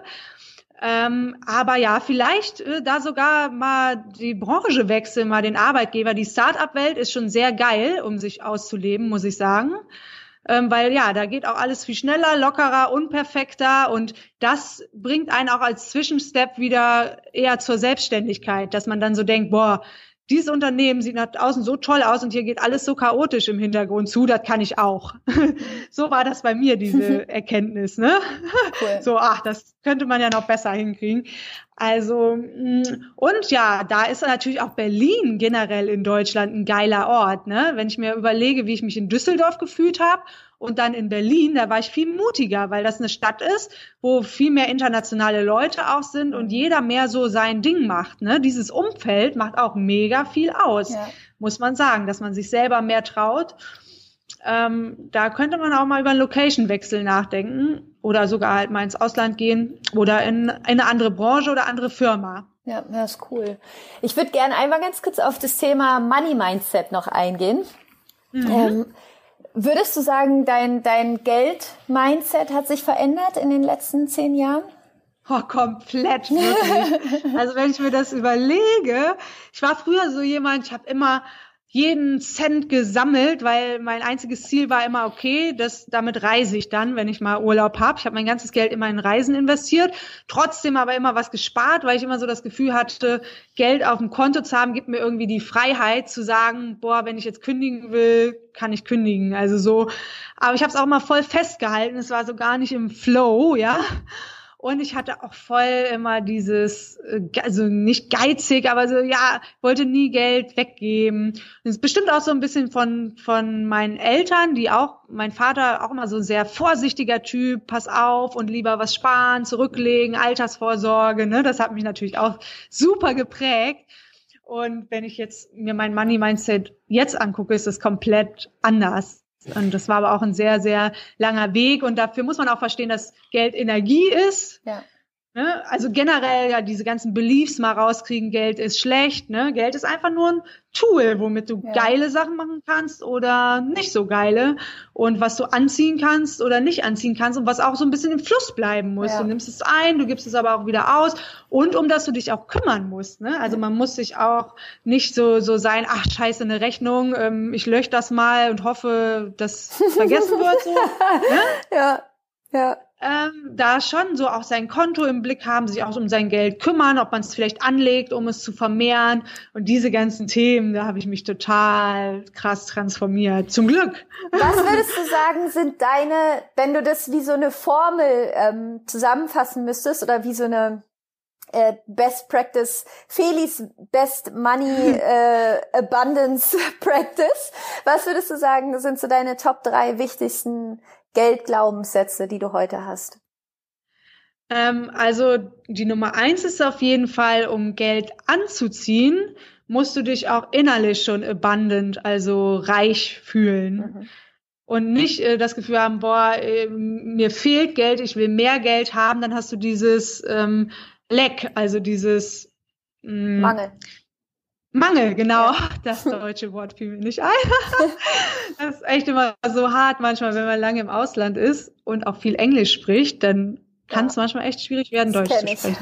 Aber ja, vielleicht da sogar mal die Branche wechseln, mal den Arbeitgeber. Die Start-up-Welt ist schon sehr geil, um sich auszuleben, muss ich sagen. Weil ja, da geht auch alles viel schneller, lockerer, unperfekter und das bringt einen auch als Zwischenstep wieder eher zur Selbstständigkeit, dass man dann so denkt, boah, dieses Unternehmen sieht nach außen so toll aus und hier geht alles so chaotisch im Hintergrund zu, das kann ich auch. So war das bei mir, diese Erkenntnis, ne? Cool. So, das könnte man ja noch besser hinkriegen. Also, und ja, da ist natürlich auch Berlin generell in Deutschland ein geiler Ort, ne? Wenn ich mir überlege, wie ich mich in Düsseldorf gefühlt habe und dann in Berlin, da war ich viel mutiger, weil das eine Stadt ist, wo viel mehr internationale Leute auch sind und jeder mehr so sein Ding macht, ne? Dieses Umfeld macht auch mega viel aus, muss man sagen, dass man sich selber mehr traut. Da könnte man auch mal über einen Location-Wechsel nachdenken oder sogar halt mal ins Ausland gehen oder in eine andere Branche oder andere Firma. Ja, das ist cool. Ich würde gerne einmal ganz kurz auf das Thema Money-Mindset noch eingehen. Würdest du sagen, dein Geld-Mindset hat sich verändert in den letzten 10 Jahren? Oh, komplett, wirklich. Also wenn ich mir das überlege, ich war früher so jemand, ich habe immer jeden Cent gesammelt, weil mein einziges Ziel war immer, okay, damit reise ich dann, wenn ich mal Urlaub habe. Ich habe mein ganzes Geld immer in Reisen investiert, trotzdem aber immer was gespart, weil ich immer so das Gefühl hatte, Geld auf dem Konto zu haben, gibt mir irgendwie die Freiheit zu sagen, boah, wenn ich jetzt kündigen will, kann ich kündigen. Also so, aber ich habe es auch immer voll festgehalten, es war so gar nicht im Flow, ja. Und ich hatte auch voll immer dieses, also nicht geizig, aber so, ja, wollte nie Geld weggeben. Das ist bestimmt auch so ein bisschen von meinen Eltern, mein Vater auch immer so ein sehr vorsichtiger Typ, pass auf und lieber was sparen, zurücklegen, Altersvorsorge, ne, das hat mich natürlich auch super geprägt. Und wenn ich jetzt mir mein Money-Mindset jetzt angucke, ist es komplett anders. Und das war aber auch ein sehr, sehr langer Weg. Und dafür muss man auch verstehen, dass Geld Energie ist. Ja. Ne? Also generell ja diese ganzen Beliefs mal rauskriegen, Geld ist schlecht. Ne? Geld ist einfach nur ein Tool, womit du geile Sachen machen kannst oder nicht so geile. Und was du anziehen kannst oder nicht anziehen kannst und was auch so ein bisschen im Fluss bleiben muss. Ja. Du nimmst es ein, du gibst es aber auch wieder aus. Und um das du dich auch kümmern musst. Ne? Also man muss sich auch nicht so sein, ach scheiße, eine Rechnung, ich lösche das mal und hoffe, dass vergessen wird. So. Ne? Ja. Da schon so auch sein Konto im Blick haben, sich auch um sein Geld kümmern, ob man es vielleicht anlegt, um es zu vermehren. Und diese ganzen Themen, da habe ich mich total krass transformiert. Zum Glück. Was würdest du sagen, sind wenn du das wie so eine Formel zusammenfassen müsstest oder wie so eine Best Practice, Felis Best Money Abundance Practice, was würdest du sagen, sind so deine Top 3 wichtigsten Geldglaubenssätze, die du heute hast? Also die Nummer 1 ist auf jeden Fall, um Geld anzuziehen, musst du dich auch innerlich schon abundant, also reich fühlen. Und nicht das Gefühl haben, boah, mir fehlt Geld, ich will mehr Geld haben, dann hast du dieses Lack, also dieses Mangel, genau. Ja. Das deutsche Wort fiel mir nicht ein. Das ist echt immer so hart manchmal, wenn man lange im Ausland ist und auch viel Englisch spricht, dann kann es manchmal echt schwierig werden, Deutsch zu sprechen.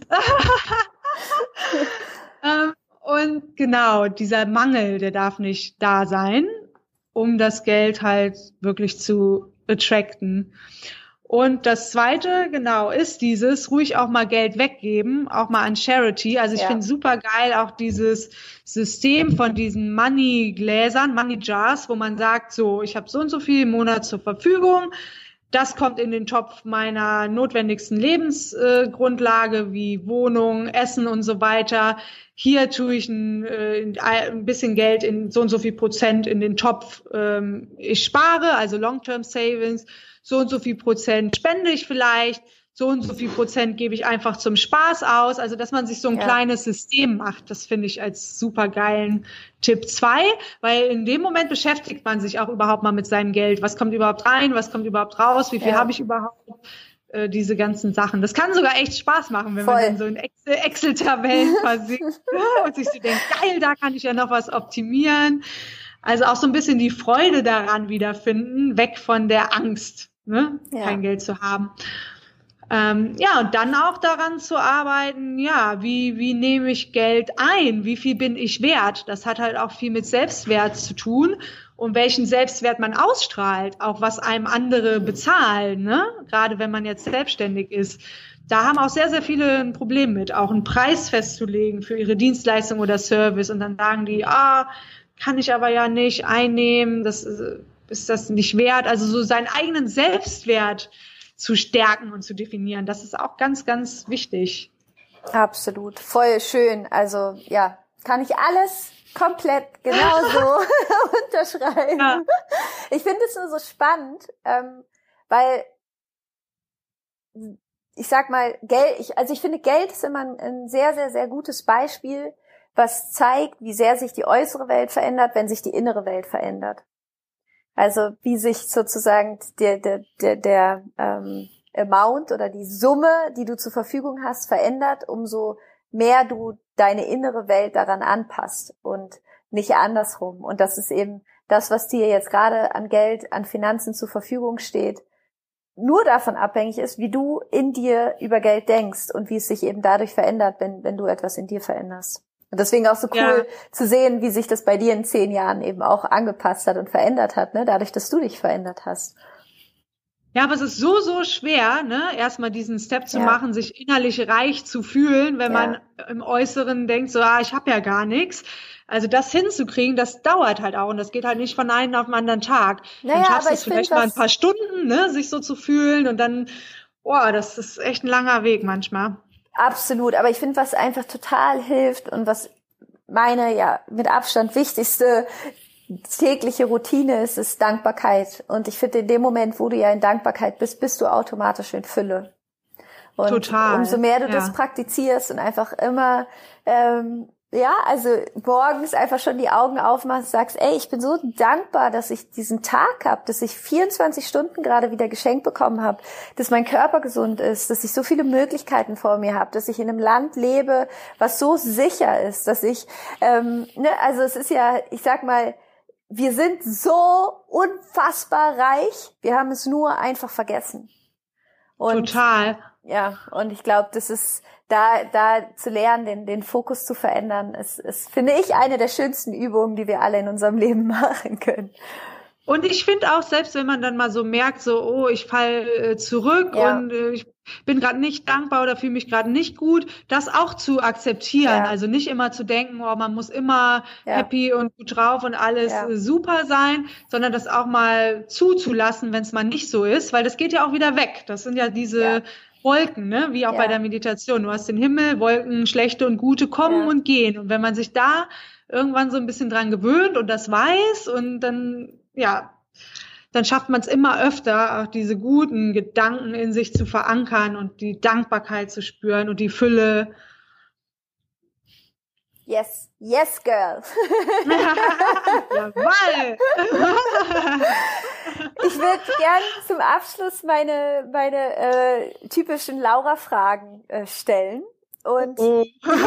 Und genau, dieser Mangel, der darf nicht da sein, um das Geld halt wirklich zu attracten. Und das Zweite, genau, ist dieses ruhig auch mal Geld weggeben, auch mal an Charity. Also ich finde super geil auch dieses System von diesen Money-Gläsern, Money-Jars, wo man sagt, so, ich habe so und so viel im Monat zur Verfügung. Das kommt in den Topf meiner notwendigsten Lebensgrundlage wie Wohnung, Essen und so weiter. Hier tue ich ein bisschen Geld in so und so viel Prozent in den Topf. Ich spare, also Long-Term Savings. So und so viel Prozent spende ich vielleicht, so und so viel Prozent gebe ich einfach zum Spaß aus. Also, dass man sich so ein kleines System macht, das finde ich als super geilen Tipp 2, weil in dem Moment beschäftigt man sich auch überhaupt mal mit seinem Geld. Was kommt überhaupt rein, was kommt überhaupt raus, wie viel habe ich überhaupt? Diese ganzen Sachen. Das kann sogar echt Spaß machen, wenn man dann so in Excel-Tabellen versinkt und sich so denkt, geil, da kann ich ja noch was optimieren. Also auch so ein bisschen die Freude daran wiederfinden, weg von der Angst, ne? Kein Geld zu haben. Und dann auch daran zu arbeiten, wie nehme ich Geld ein? Wie viel bin ich wert? Das hat halt auch viel mit Selbstwert zu tun und welchen Selbstwert man ausstrahlt, auch was einem andere bezahlen, ne? Gerade wenn man jetzt selbstständig ist. Da haben auch sehr, sehr viele ein Problem mit, auch einen Preis festzulegen für ihre Dienstleistung oder Service und dann sagen die, kann ich aber ja nicht einnehmen, das ist das nicht wert. Also so seinen eigenen Selbstwert zu stärken und zu definieren, das ist auch ganz, ganz wichtig. Absolut, voll schön. Also ja, kann ich alles komplett genauso unterschreiben. Ja. Ich finde es nur so spannend, weil ich sag mal, ich finde Geld ist immer ein sehr, sehr, sehr gutes Beispiel, was zeigt, wie sehr sich die äußere Welt verändert, wenn sich die innere Welt verändert. Also wie sich sozusagen der Amount oder die Summe, die du zur Verfügung hast, verändert, umso mehr du deine innere Welt daran anpasst und nicht andersrum. Und das ist eben das, was dir jetzt gerade an Geld, an Finanzen zur Verfügung steht, nur davon abhängig ist, wie du in dir über Geld denkst und wie es sich eben dadurch verändert, wenn du etwas in dir veränderst. Und deswegen auch so cool zu sehen, wie sich das bei dir in 10 Jahren eben auch angepasst hat und verändert hat, ne? Dadurch, dass du dich verändert hast. Ja, aber es ist so, so schwer, ne? Erstmal diesen Step zu machen, sich innerlich reich zu fühlen, wenn man im Äußeren denkt, so, ich habe ja gar nichts. Also das hinzukriegen, das dauert halt auch und das geht halt nicht von einem auf den anderen Tag. Dann schaffst du es vielleicht mal ein paar Stunden, ne? Sich so zu fühlen und dann, das ist echt ein langer Weg manchmal. Absolut, aber ich finde, was einfach total hilft und was meine mit Abstand wichtigste tägliche Routine ist Dankbarkeit. Und ich finde, in dem Moment, wo du in Dankbarkeit bist, bist du automatisch in Fülle. Und total. Umso mehr du das praktizierst und einfach immer also morgens einfach schon die Augen aufmachst und sagst, ich bin so dankbar, dass ich diesen Tag habe, dass ich 24 Stunden gerade wieder geschenkt bekommen habe, dass mein Körper gesund ist, dass ich so viele Möglichkeiten vor mir habe, dass ich in einem Land lebe, was so sicher ist, dass ich, also es ist ich sag mal, wir sind so unfassbar reich, wir haben es nur einfach vergessen. Und total. Ja, und ich glaube, das ist da zu lernen, den Fokus zu verändern, ist, finde ich, eine der schönsten Übungen, die wir alle in unserem Leben machen können. Und ich finde auch, selbst wenn man dann mal so merkt, so, ich falle zurück und ich bin gerade nicht dankbar oder fühle mich gerade nicht gut, das auch zu akzeptieren. Also nicht immer zu denken, man muss immer happy und gut drauf und alles super sein, sondern das auch mal zuzulassen, wenn es mal nicht so ist, weil das geht ja auch wieder weg. Das sind ja diese Wolken, ne? Wie auch bei der Meditation. Du hast den Himmel, Wolken, schlechte und gute kommen und gehen. Und wenn man sich da irgendwann so ein bisschen dran gewöhnt und das weiß und dann schafft man es immer öfter, auch diese guten Gedanken in sich zu verankern und die Dankbarkeit zu spüren und die Fülle. Yes, yes, girl. Jawohl. Ich würde gern zum Abschluss meine typischen Laura-Fragen stellen. Und Und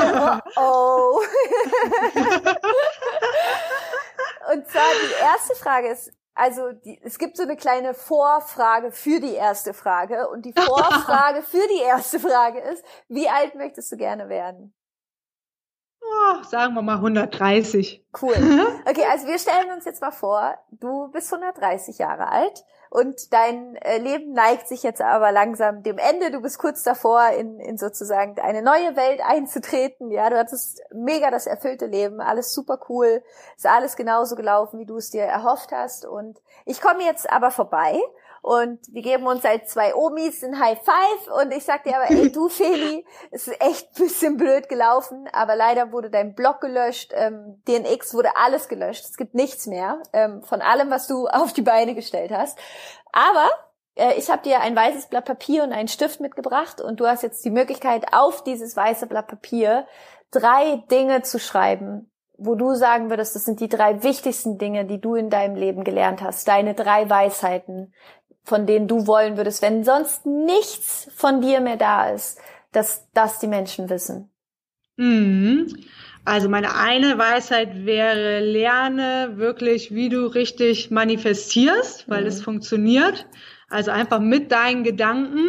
zwar die erste Frage ist, also es gibt so eine kleine Vorfrage für die erste Frage und die Vorfrage für die erste Frage ist, wie alt möchtest du gerne werden? Sagen wir mal 130. Cool. Okay, also wir stellen uns jetzt mal vor, du bist 130 Jahre alt und dein Leben neigt sich jetzt aber langsam dem Ende. Du bist kurz davor, in sozusagen eine neue Welt einzutreten. Ja, du hattest mega das erfüllte Leben, alles super cool, ist alles genauso gelaufen, wie du es dir erhofft hast. Und ich komme jetzt aber vorbei. Und wir geben uns als 2 Omis ein High Five und ich sag dir aber, ey du Feli, es ist echt ein bisschen blöd gelaufen, aber leider wurde dein Blog gelöscht, DNX wurde alles gelöscht, es gibt nichts mehr von allem, was du auf die Beine gestellt hast. Aber ich habe dir ein weißes Blatt Papier und einen Stift mitgebracht und du hast jetzt die Möglichkeit, auf dieses weiße Blatt Papier 3 Dinge zu schreiben, wo du sagen würdest, das sind die 3 wichtigsten Dinge, die du in deinem Leben gelernt hast, deine 3 Weisheiten, von denen du wollen würdest, wenn sonst nichts von dir mehr da ist, dass das die Menschen wissen? Also meine eine Weisheit wäre, lerne wirklich, wie du richtig manifestierst, weil es funktioniert. Also einfach mit deinen Gedanken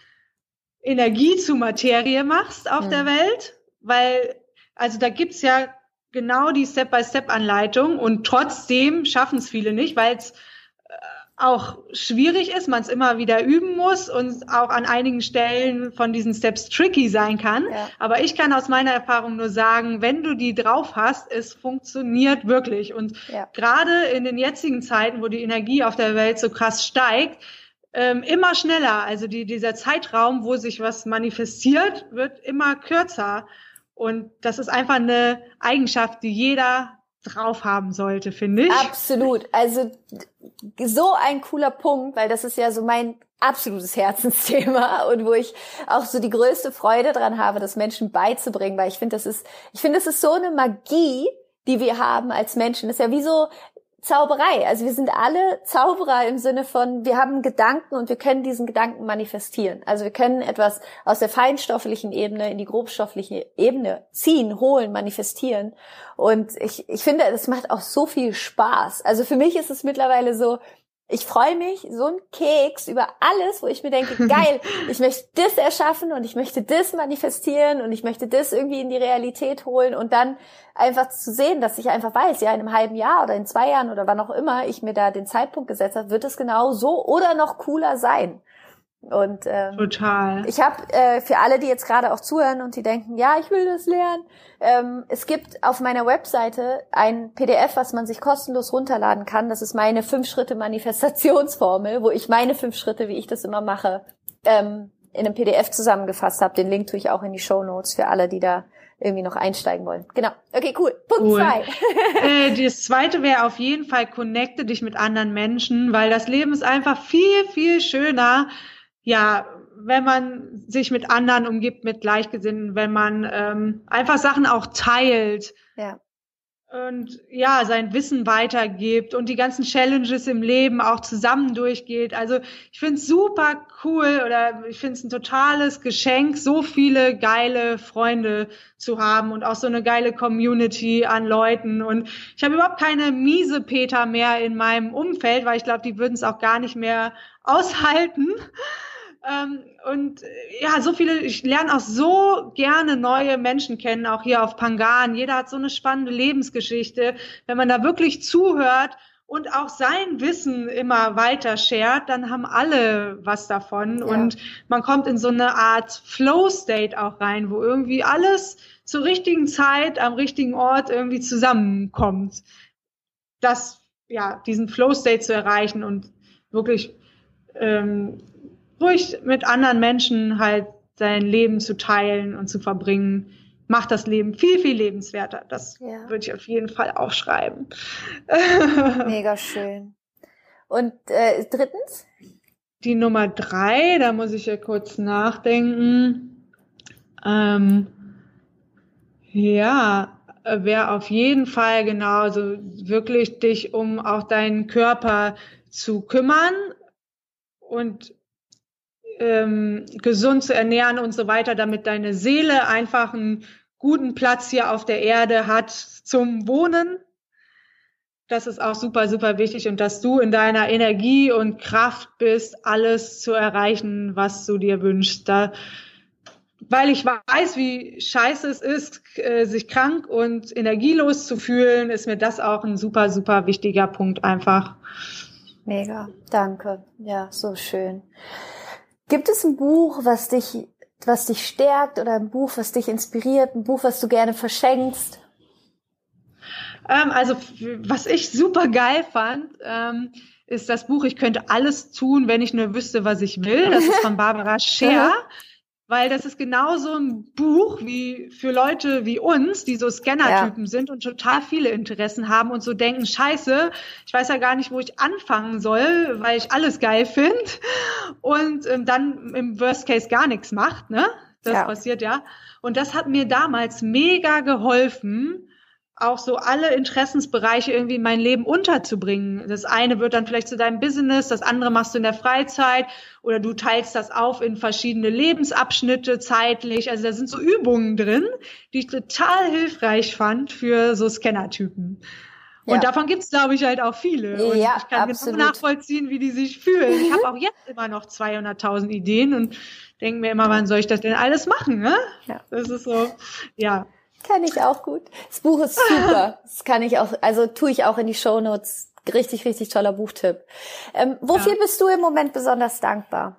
Energie zu Materie machst auf der Welt, weil, also da gibt's ja genau die Step-by-Step-Anleitung und trotzdem schaffen es viele nicht, weil es auch schwierig ist, man es immer wieder üben muss und auch an einigen Stellen von diesen Steps tricky sein kann. Ja. Aber ich kann aus meiner Erfahrung nur sagen, wenn du die drauf hast, es funktioniert wirklich. Und gerade in den jetzigen Zeiten, wo die Energie auf der Welt so krass steigt, immer schneller. Also dieser Zeitraum, wo sich was manifestiert, wird immer kürzer. Und das ist einfach eine Eigenschaft, die jeder drauf haben sollte, finde ich. Absolut. Also so ein cooler Punkt, weil das ist ja so mein absolutes Herzensthema und wo ich auch so die größte Freude dran habe, das Menschen beizubringen, weil ich finde, das ist so eine Magie, die wir haben als Menschen. Das ist ja wie so Zauberei. Also wir sind alle Zauberer im Sinne von, wir haben Gedanken und wir können diesen Gedanken manifestieren. Also wir können etwas aus der feinstofflichen Ebene in die grobstoffliche Ebene ziehen, holen, manifestieren. Und ich finde, das macht auch so viel Spaß. Also für mich ist es mittlerweile so, ich freue mich so ein Keks über alles, wo ich mir denke, geil, ich möchte das erschaffen und ich möchte das manifestieren und ich möchte das irgendwie in die Realität holen und dann einfach zu sehen, dass ich einfach weiß, ja, in einem halben Jahr oder in 2 Jahren oder wann auch immer ich mir da den Zeitpunkt gesetzt habe, wird es genau so oder noch cooler sein. Und total. Ich habe für alle, die jetzt gerade auch zuhören und die denken, ja, ich will das lernen, es gibt auf meiner Webseite ein PDF, was man sich kostenlos runterladen kann. Das ist meine 5-Schritte-Manifestationsformel, wo ich meine 5 Schritte, wie ich das immer mache, in einem PDF zusammengefasst habe. Den Link tue ich auch in die Shownotes für alle, die da irgendwie noch einsteigen wollen. Genau. Okay, cool. Punkt 2. Das zweite wäre auf jeden Fall, connecte dich mit anderen Menschen, weil das Leben ist einfach viel, viel schöner, ja, wenn man sich mit anderen umgibt, mit Gleichgesinnten, wenn man einfach Sachen auch teilt. Ja. Und ja, sein Wissen weitergibt und die ganzen Challenges im Leben auch zusammen durchgeht. Also ich finde es super cool oder ich finde es ein totales Geschenk, so viele geile Freunde zu haben und auch so eine geile Community an Leuten. Und ich habe überhaupt keine miese Peter mehr in meinem Umfeld, weil ich glaube, die würden es auch gar nicht mehr aushalten. Und ja, so viele, ich lerne auch so gerne neue Menschen kennen, auch hier auf Pangan. Jeder hat so eine spannende Lebensgeschichte. Wenn man da wirklich zuhört und auch sein Wissen immer weiter shared, dann haben alle was davon. Ja. Und man kommt in so eine Art Flow-State auch rein, wo irgendwie alles zur richtigen Zeit, am richtigen Ort irgendwie zusammenkommt. Diesen Flow-State zu erreichen und wirklich ruhig mit anderen Menschen halt sein Leben zu teilen und zu verbringen, macht das Leben viel, viel lebenswerter. Das würde ich auf jeden Fall auch schreiben. Mega schön. Und drittens? Die Nummer 3, da muss ich ja kurz nachdenken. Wäre auf jeden Fall genauso wirklich dich um auch deinen Körper zu kümmern und gesund zu ernähren und so weiter, damit deine Seele einfach einen guten Platz hier auf der Erde hat zum Wohnen. Das ist auch super, super wichtig und dass du in deiner Energie und Kraft bist, alles zu erreichen, was du dir wünschst. Weil ich weiß, wie scheiße es ist, sich krank und energielos zu fühlen, ist mir das auch ein super, super wichtiger Punkt einfach. Mega, danke. Ja, so schön. Gibt es ein Buch, was dich stärkt oder ein Buch, was dich inspiriert, ein Buch, was du gerne verschenkst? Also was ich super geil fand, ist das Buch Ich könnte alles tun, wenn ich nur wüsste, was ich will. Das ist von Barbara Scher. Weil das ist genauso ein Buch wie für Leute wie uns, die so Scanner-Typen sind und total viele Interessen haben und so denken, scheiße, ich weiß ja gar nicht, wo ich anfangen soll, weil ich alles geil finde und dann im Worst Case gar nichts macht, ne? Das passiert ja. Und das hat mir damals mega geholfen, auch so alle Interessensbereiche irgendwie in mein Leben unterzubringen. Das eine wird dann vielleicht zu deinem Business, das andere machst du in der Freizeit oder du teilst das auf in verschiedene Lebensabschnitte zeitlich. Also da sind so Übungen drin, die ich total hilfreich fand für so Scanner-Typen. Und davon gibt's, glaube ich, halt auch viele. Und ich kann genau nachvollziehen, wie die sich fühlen. Ich habe auch jetzt immer noch 200.000 Ideen und denke mir immer, wann soll ich das denn alles machen? Ne? Ja. Das ist so, ja. Kann ich auch gut. Das Buch ist super. Das kann ich auch, also tue ich auch in die Shownotes. Richtig, richtig toller Buchtipp. Wofür bist du im Moment besonders dankbar?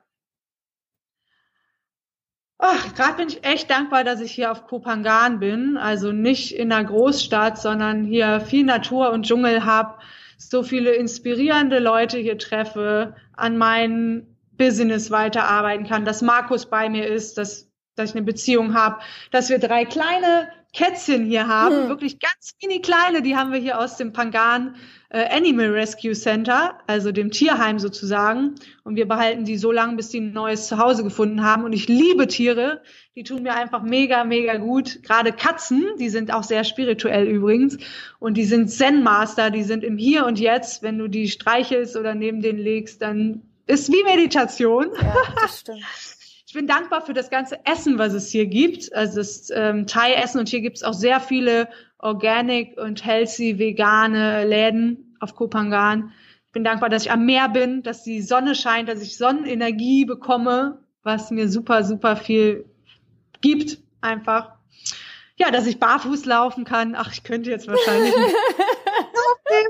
Gerade bin ich echt dankbar, dass ich hier auf Koh Phangan bin. Also nicht in einer Großstadt, sondern hier viel Natur und Dschungel habe, so viele inspirierende Leute hier treffe, an meinem Business weiterarbeiten kann, dass Markus bei mir ist, dass ich eine Beziehung habe, dass wir 3 kleine Kätzchen hier haben, wirklich ganz mini kleine, die haben wir hier aus dem Phangan Animal Rescue Center, also dem Tierheim sozusagen. Und wir behalten die so lange, bis die ein neues Zuhause gefunden haben. Und ich liebe Tiere, die tun mir einfach mega, mega gut. Gerade Katzen, die sind auch sehr spirituell übrigens. Und die sind Zen-Master, die sind im Hier und Jetzt. Wenn du die streichelst oder neben denen legst, dann ist wie Meditation. Ja, das stimmt. Ich bin dankbar für das ganze Essen, was es hier gibt. Also das Thai-Essen, und hier gibt es auch sehr viele organic und healthy vegane Läden auf Koh Phangan. Ich bin dankbar, dass ich am Meer bin, dass die Sonne scheint, dass ich Sonnenenergie bekomme, was mir super, super viel gibt einfach. Ja, dass ich barfuß laufen kann. Ach, ich könnte jetzt wahrscheinlich nicht aufnehmen.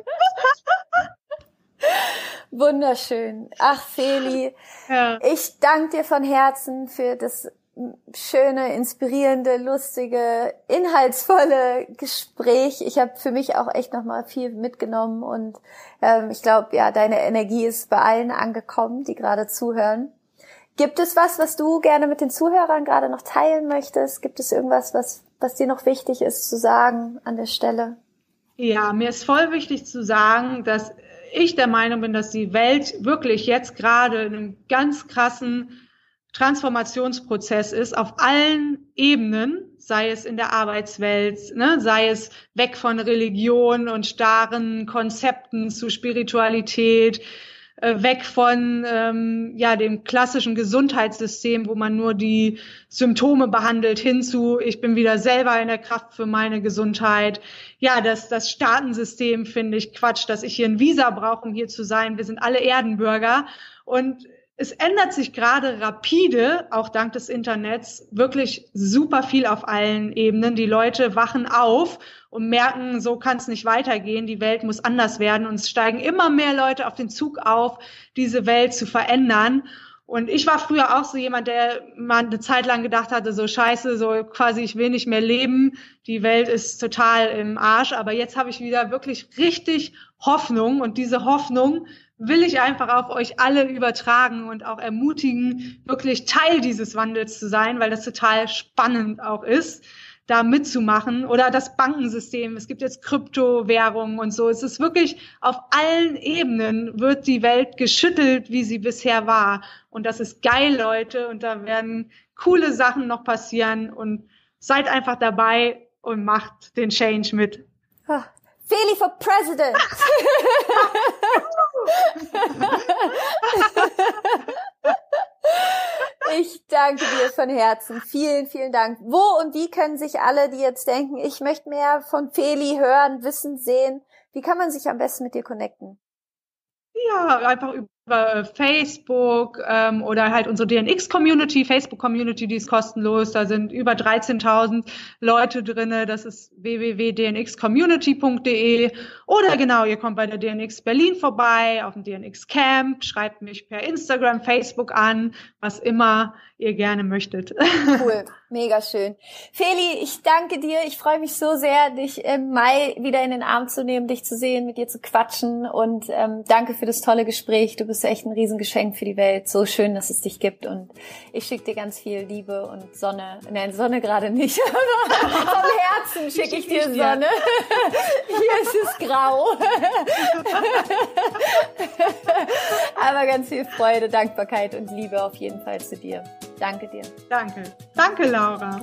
Wunderschön. Ach, Feli, ich danke dir von Herzen für das schöne, inspirierende, lustige, inhaltsvolle Gespräch. Ich habe für mich auch echt nochmal viel mitgenommen und ich glaube, ja, deine Energie ist bei allen angekommen, die gerade zuhören. Gibt es was du gerne mit den Zuhörern gerade noch teilen möchtest? Gibt es irgendwas, was dir noch wichtig ist zu sagen an der Stelle? Ja, mir ist voll wichtig zu sagen, dass ich der Meinung bin, dass die Welt wirklich jetzt gerade in einem ganz krassen Transformationsprozess ist, auf allen Ebenen, sei es in der Arbeitswelt, ne, sei es weg von Religion und starren Konzepten zu Spiritualität, weg von dem klassischen Gesundheitssystem, wo man nur die Symptome behandelt, hinzu, ich bin wieder selber in der Kraft für meine Gesundheit. Ja, das Staatensystem finde ich Quatsch, dass ich hier ein Visa brauche, um hier zu sein. Wir sind alle Erdenbürger und es ändert sich gerade rapide, auch dank des Internets, wirklich super viel auf allen Ebenen. Die Leute wachen auf und merken, so kann es nicht weitergehen, die Welt muss anders werden. Und es steigen immer mehr Leute auf den Zug auf, diese Welt zu verändern. Und ich war früher auch so jemand, der mal eine Zeit lang gedacht hatte, so scheiße, so quasi, ich will nicht mehr leben, die Welt ist total im Arsch. Aber jetzt habe ich wieder wirklich richtig Hoffnung, und diese Hoffnung will ich einfach auf euch alle übertragen und auch ermutigen, wirklich Teil dieses Wandels zu sein, weil das total spannend auch ist, da mitzumachen. Oder das Bankensystem, es gibt jetzt Kryptowährungen und so. Es ist wirklich, auf allen Ebenen wird die Welt geschüttelt, wie sie bisher war. Und das ist geil, Leute, und da werden coole Sachen noch passieren, und seid einfach dabei und macht den Change mit. Feli for President! Ich danke dir von Herzen. Vielen, vielen Dank. Wo und wie können sich alle, die jetzt denken, ich möchte mehr von Feli hören, wissen, sehen, wie kann man sich am besten mit dir connecten? Ja, einfach über Facebook oder halt unsere DNX-Community, Facebook-Community, die ist kostenlos. Da sind über 13.000 Leute drinne. Das ist www.dnxcommunity.de. Oder genau, ihr kommt bei der DNX Berlin vorbei, auf dem DNX Camp, schreibt mich per Instagram, Facebook an, was immer ihr gerne möchtet. Cool, mega schön. Feli, ich danke dir. Ich freue mich so sehr, dich im Mai wieder in den Arm zu nehmen, dich zu sehen, mit dir zu quatschen und danke für das tolle Gespräch. Du bist echt ein Riesengeschenk für die Welt. So schön, dass es dich gibt und ich schicke dir ganz viel Liebe und Sonne. Nein, Sonne gerade nicht. Vom Herzen schicke ich dir Sonne. Hier ist es grau. Aber ganz viel Freude, Dankbarkeit und Liebe auf jeden Fall zu dir. Danke dir. Danke. Danke, Laura.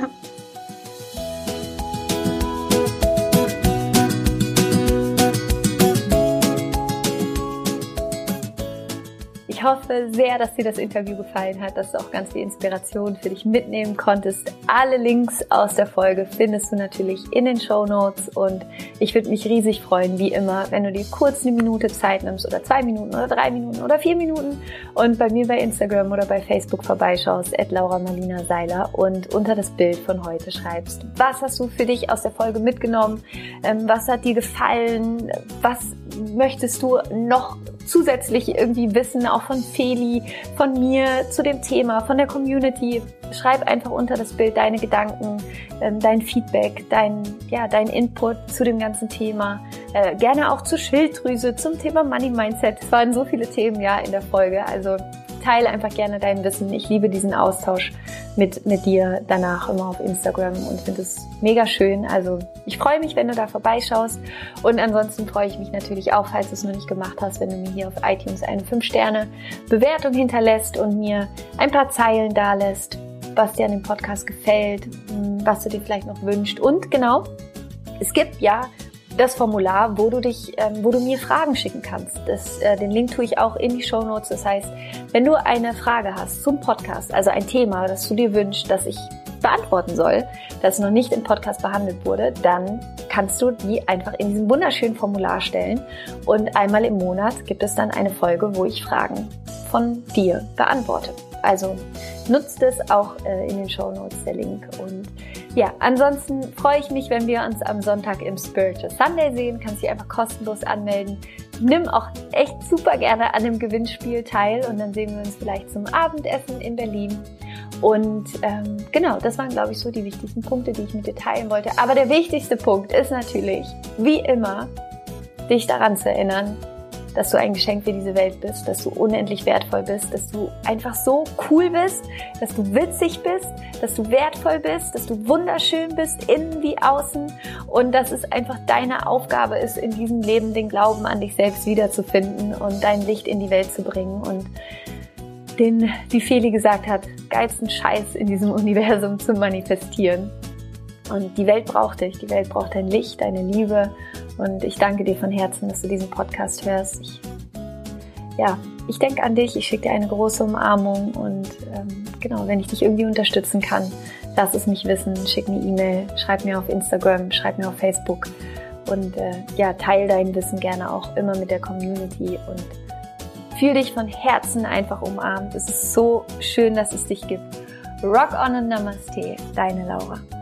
Ich hoffe sehr, dass dir das Interview gefallen hat, dass du auch ganz viel Inspiration für dich mitnehmen konntest. Alle Links aus der Folge findest du natürlich in den Shownotes und ich würde mich riesig freuen, wie immer, wenn du dir kurz eine Minute Zeit nimmst oder 2 Minuten oder 3 Minuten oder 4 Minuten und bei mir bei Instagram oder bei Facebook vorbeischaust, @LauraMarlina-Seiler und unter das Bild von heute schreibst. Was hast du für dich aus der Folge mitgenommen? Was hat dir gefallen? Was möchtest du noch zusätzlich irgendwie wissen, auch von Feli, von mir zu dem Thema, von der Community? Schreib einfach unter das Bild deine Gedanken, dein Feedback, dein Input zu dem ganzen Thema. Gerne auch zur Schilddrüse, zum Thema Money Mindset. Es waren so viele Themen in der Folge, also teile einfach gerne dein Wissen. Ich liebe diesen Austausch mit dir danach immer auf Instagram und finde es mega schön. Also ich freue mich, wenn du da vorbeischaust und ansonsten freue ich mich natürlich auch, falls du es noch nicht gemacht hast, wenn du mir hier auf iTunes eine 5-Sterne-Bewertung hinterlässt und mir ein paar Zeilen da lässt, was dir an dem Podcast gefällt, was du dir vielleicht noch wünschst. Und genau, es gibt das Formular, wo du mir Fragen schicken kannst. Den Link tue ich auch in die Shownotes. Das heißt, wenn du eine Frage hast zum Podcast, also ein Thema, das du dir wünschst, dass ich beantworten soll, das noch nicht im Podcast behandelt wurde, dann kannst du die einfach in diesem wunderschönen Formular stellen und einmal im Monat gibt es dann eine Folge, wo ich Fragen von dir beantworte. Also nutzt es auch in den Shownotes, der Link. Und ansonsten freue ich mich, wenn wir uns am Sonntag im Spiritual Sunday sehen. Kannst dich einfach kostenlos anmelden. Nimm auch echt super gerne an dem Gewinnspiel teil und dann sehen wir uns vielleicht zum Abendessen in Berlin. Und genau, das waren, glaube ich, so die wichtigsten Punkte, die ich mit dir teilen wollte. Aber der wichtigste Punkt ist natürlich, wie immer, dich daran zu erinnern, dass du ein Geschenk für diese Welt bist, dass du unendlich wertvoll bist, dass du einfach so cool bist, dass du witzig bist, dass du wertvoll bist, dass du wunderschön bist, innen wie außen und dass es einfach deine Aufgabe ist, in diesem Leben den Glauben an dich selbst wiederzufinden und dein Licht in die Welt zu bringen und den, wie Feli gesagt hat, geilsten Scheiß in diesem Universum zu manifestieren. Und die Welt braucht dich, die Welt braucht dein Licht, deine Liebe und ich danke dir von Herzen, dass du diesen Podcast hörst. Ich denke an dich, ich schicke dir eine große Umarmung und genau, wenn ich dich irgendwie unterstützen kann, lass es mich wissen, schick mir E-Mail, schreib mir auf Instagram, schreib mir auf Facebook und teil dein Wissen gerne auch immer mit der Community und fühl dich von Herzen einfach umarmt. Es ist so schön, dass es dich gibt. Rock on und Namaste, deine Laura.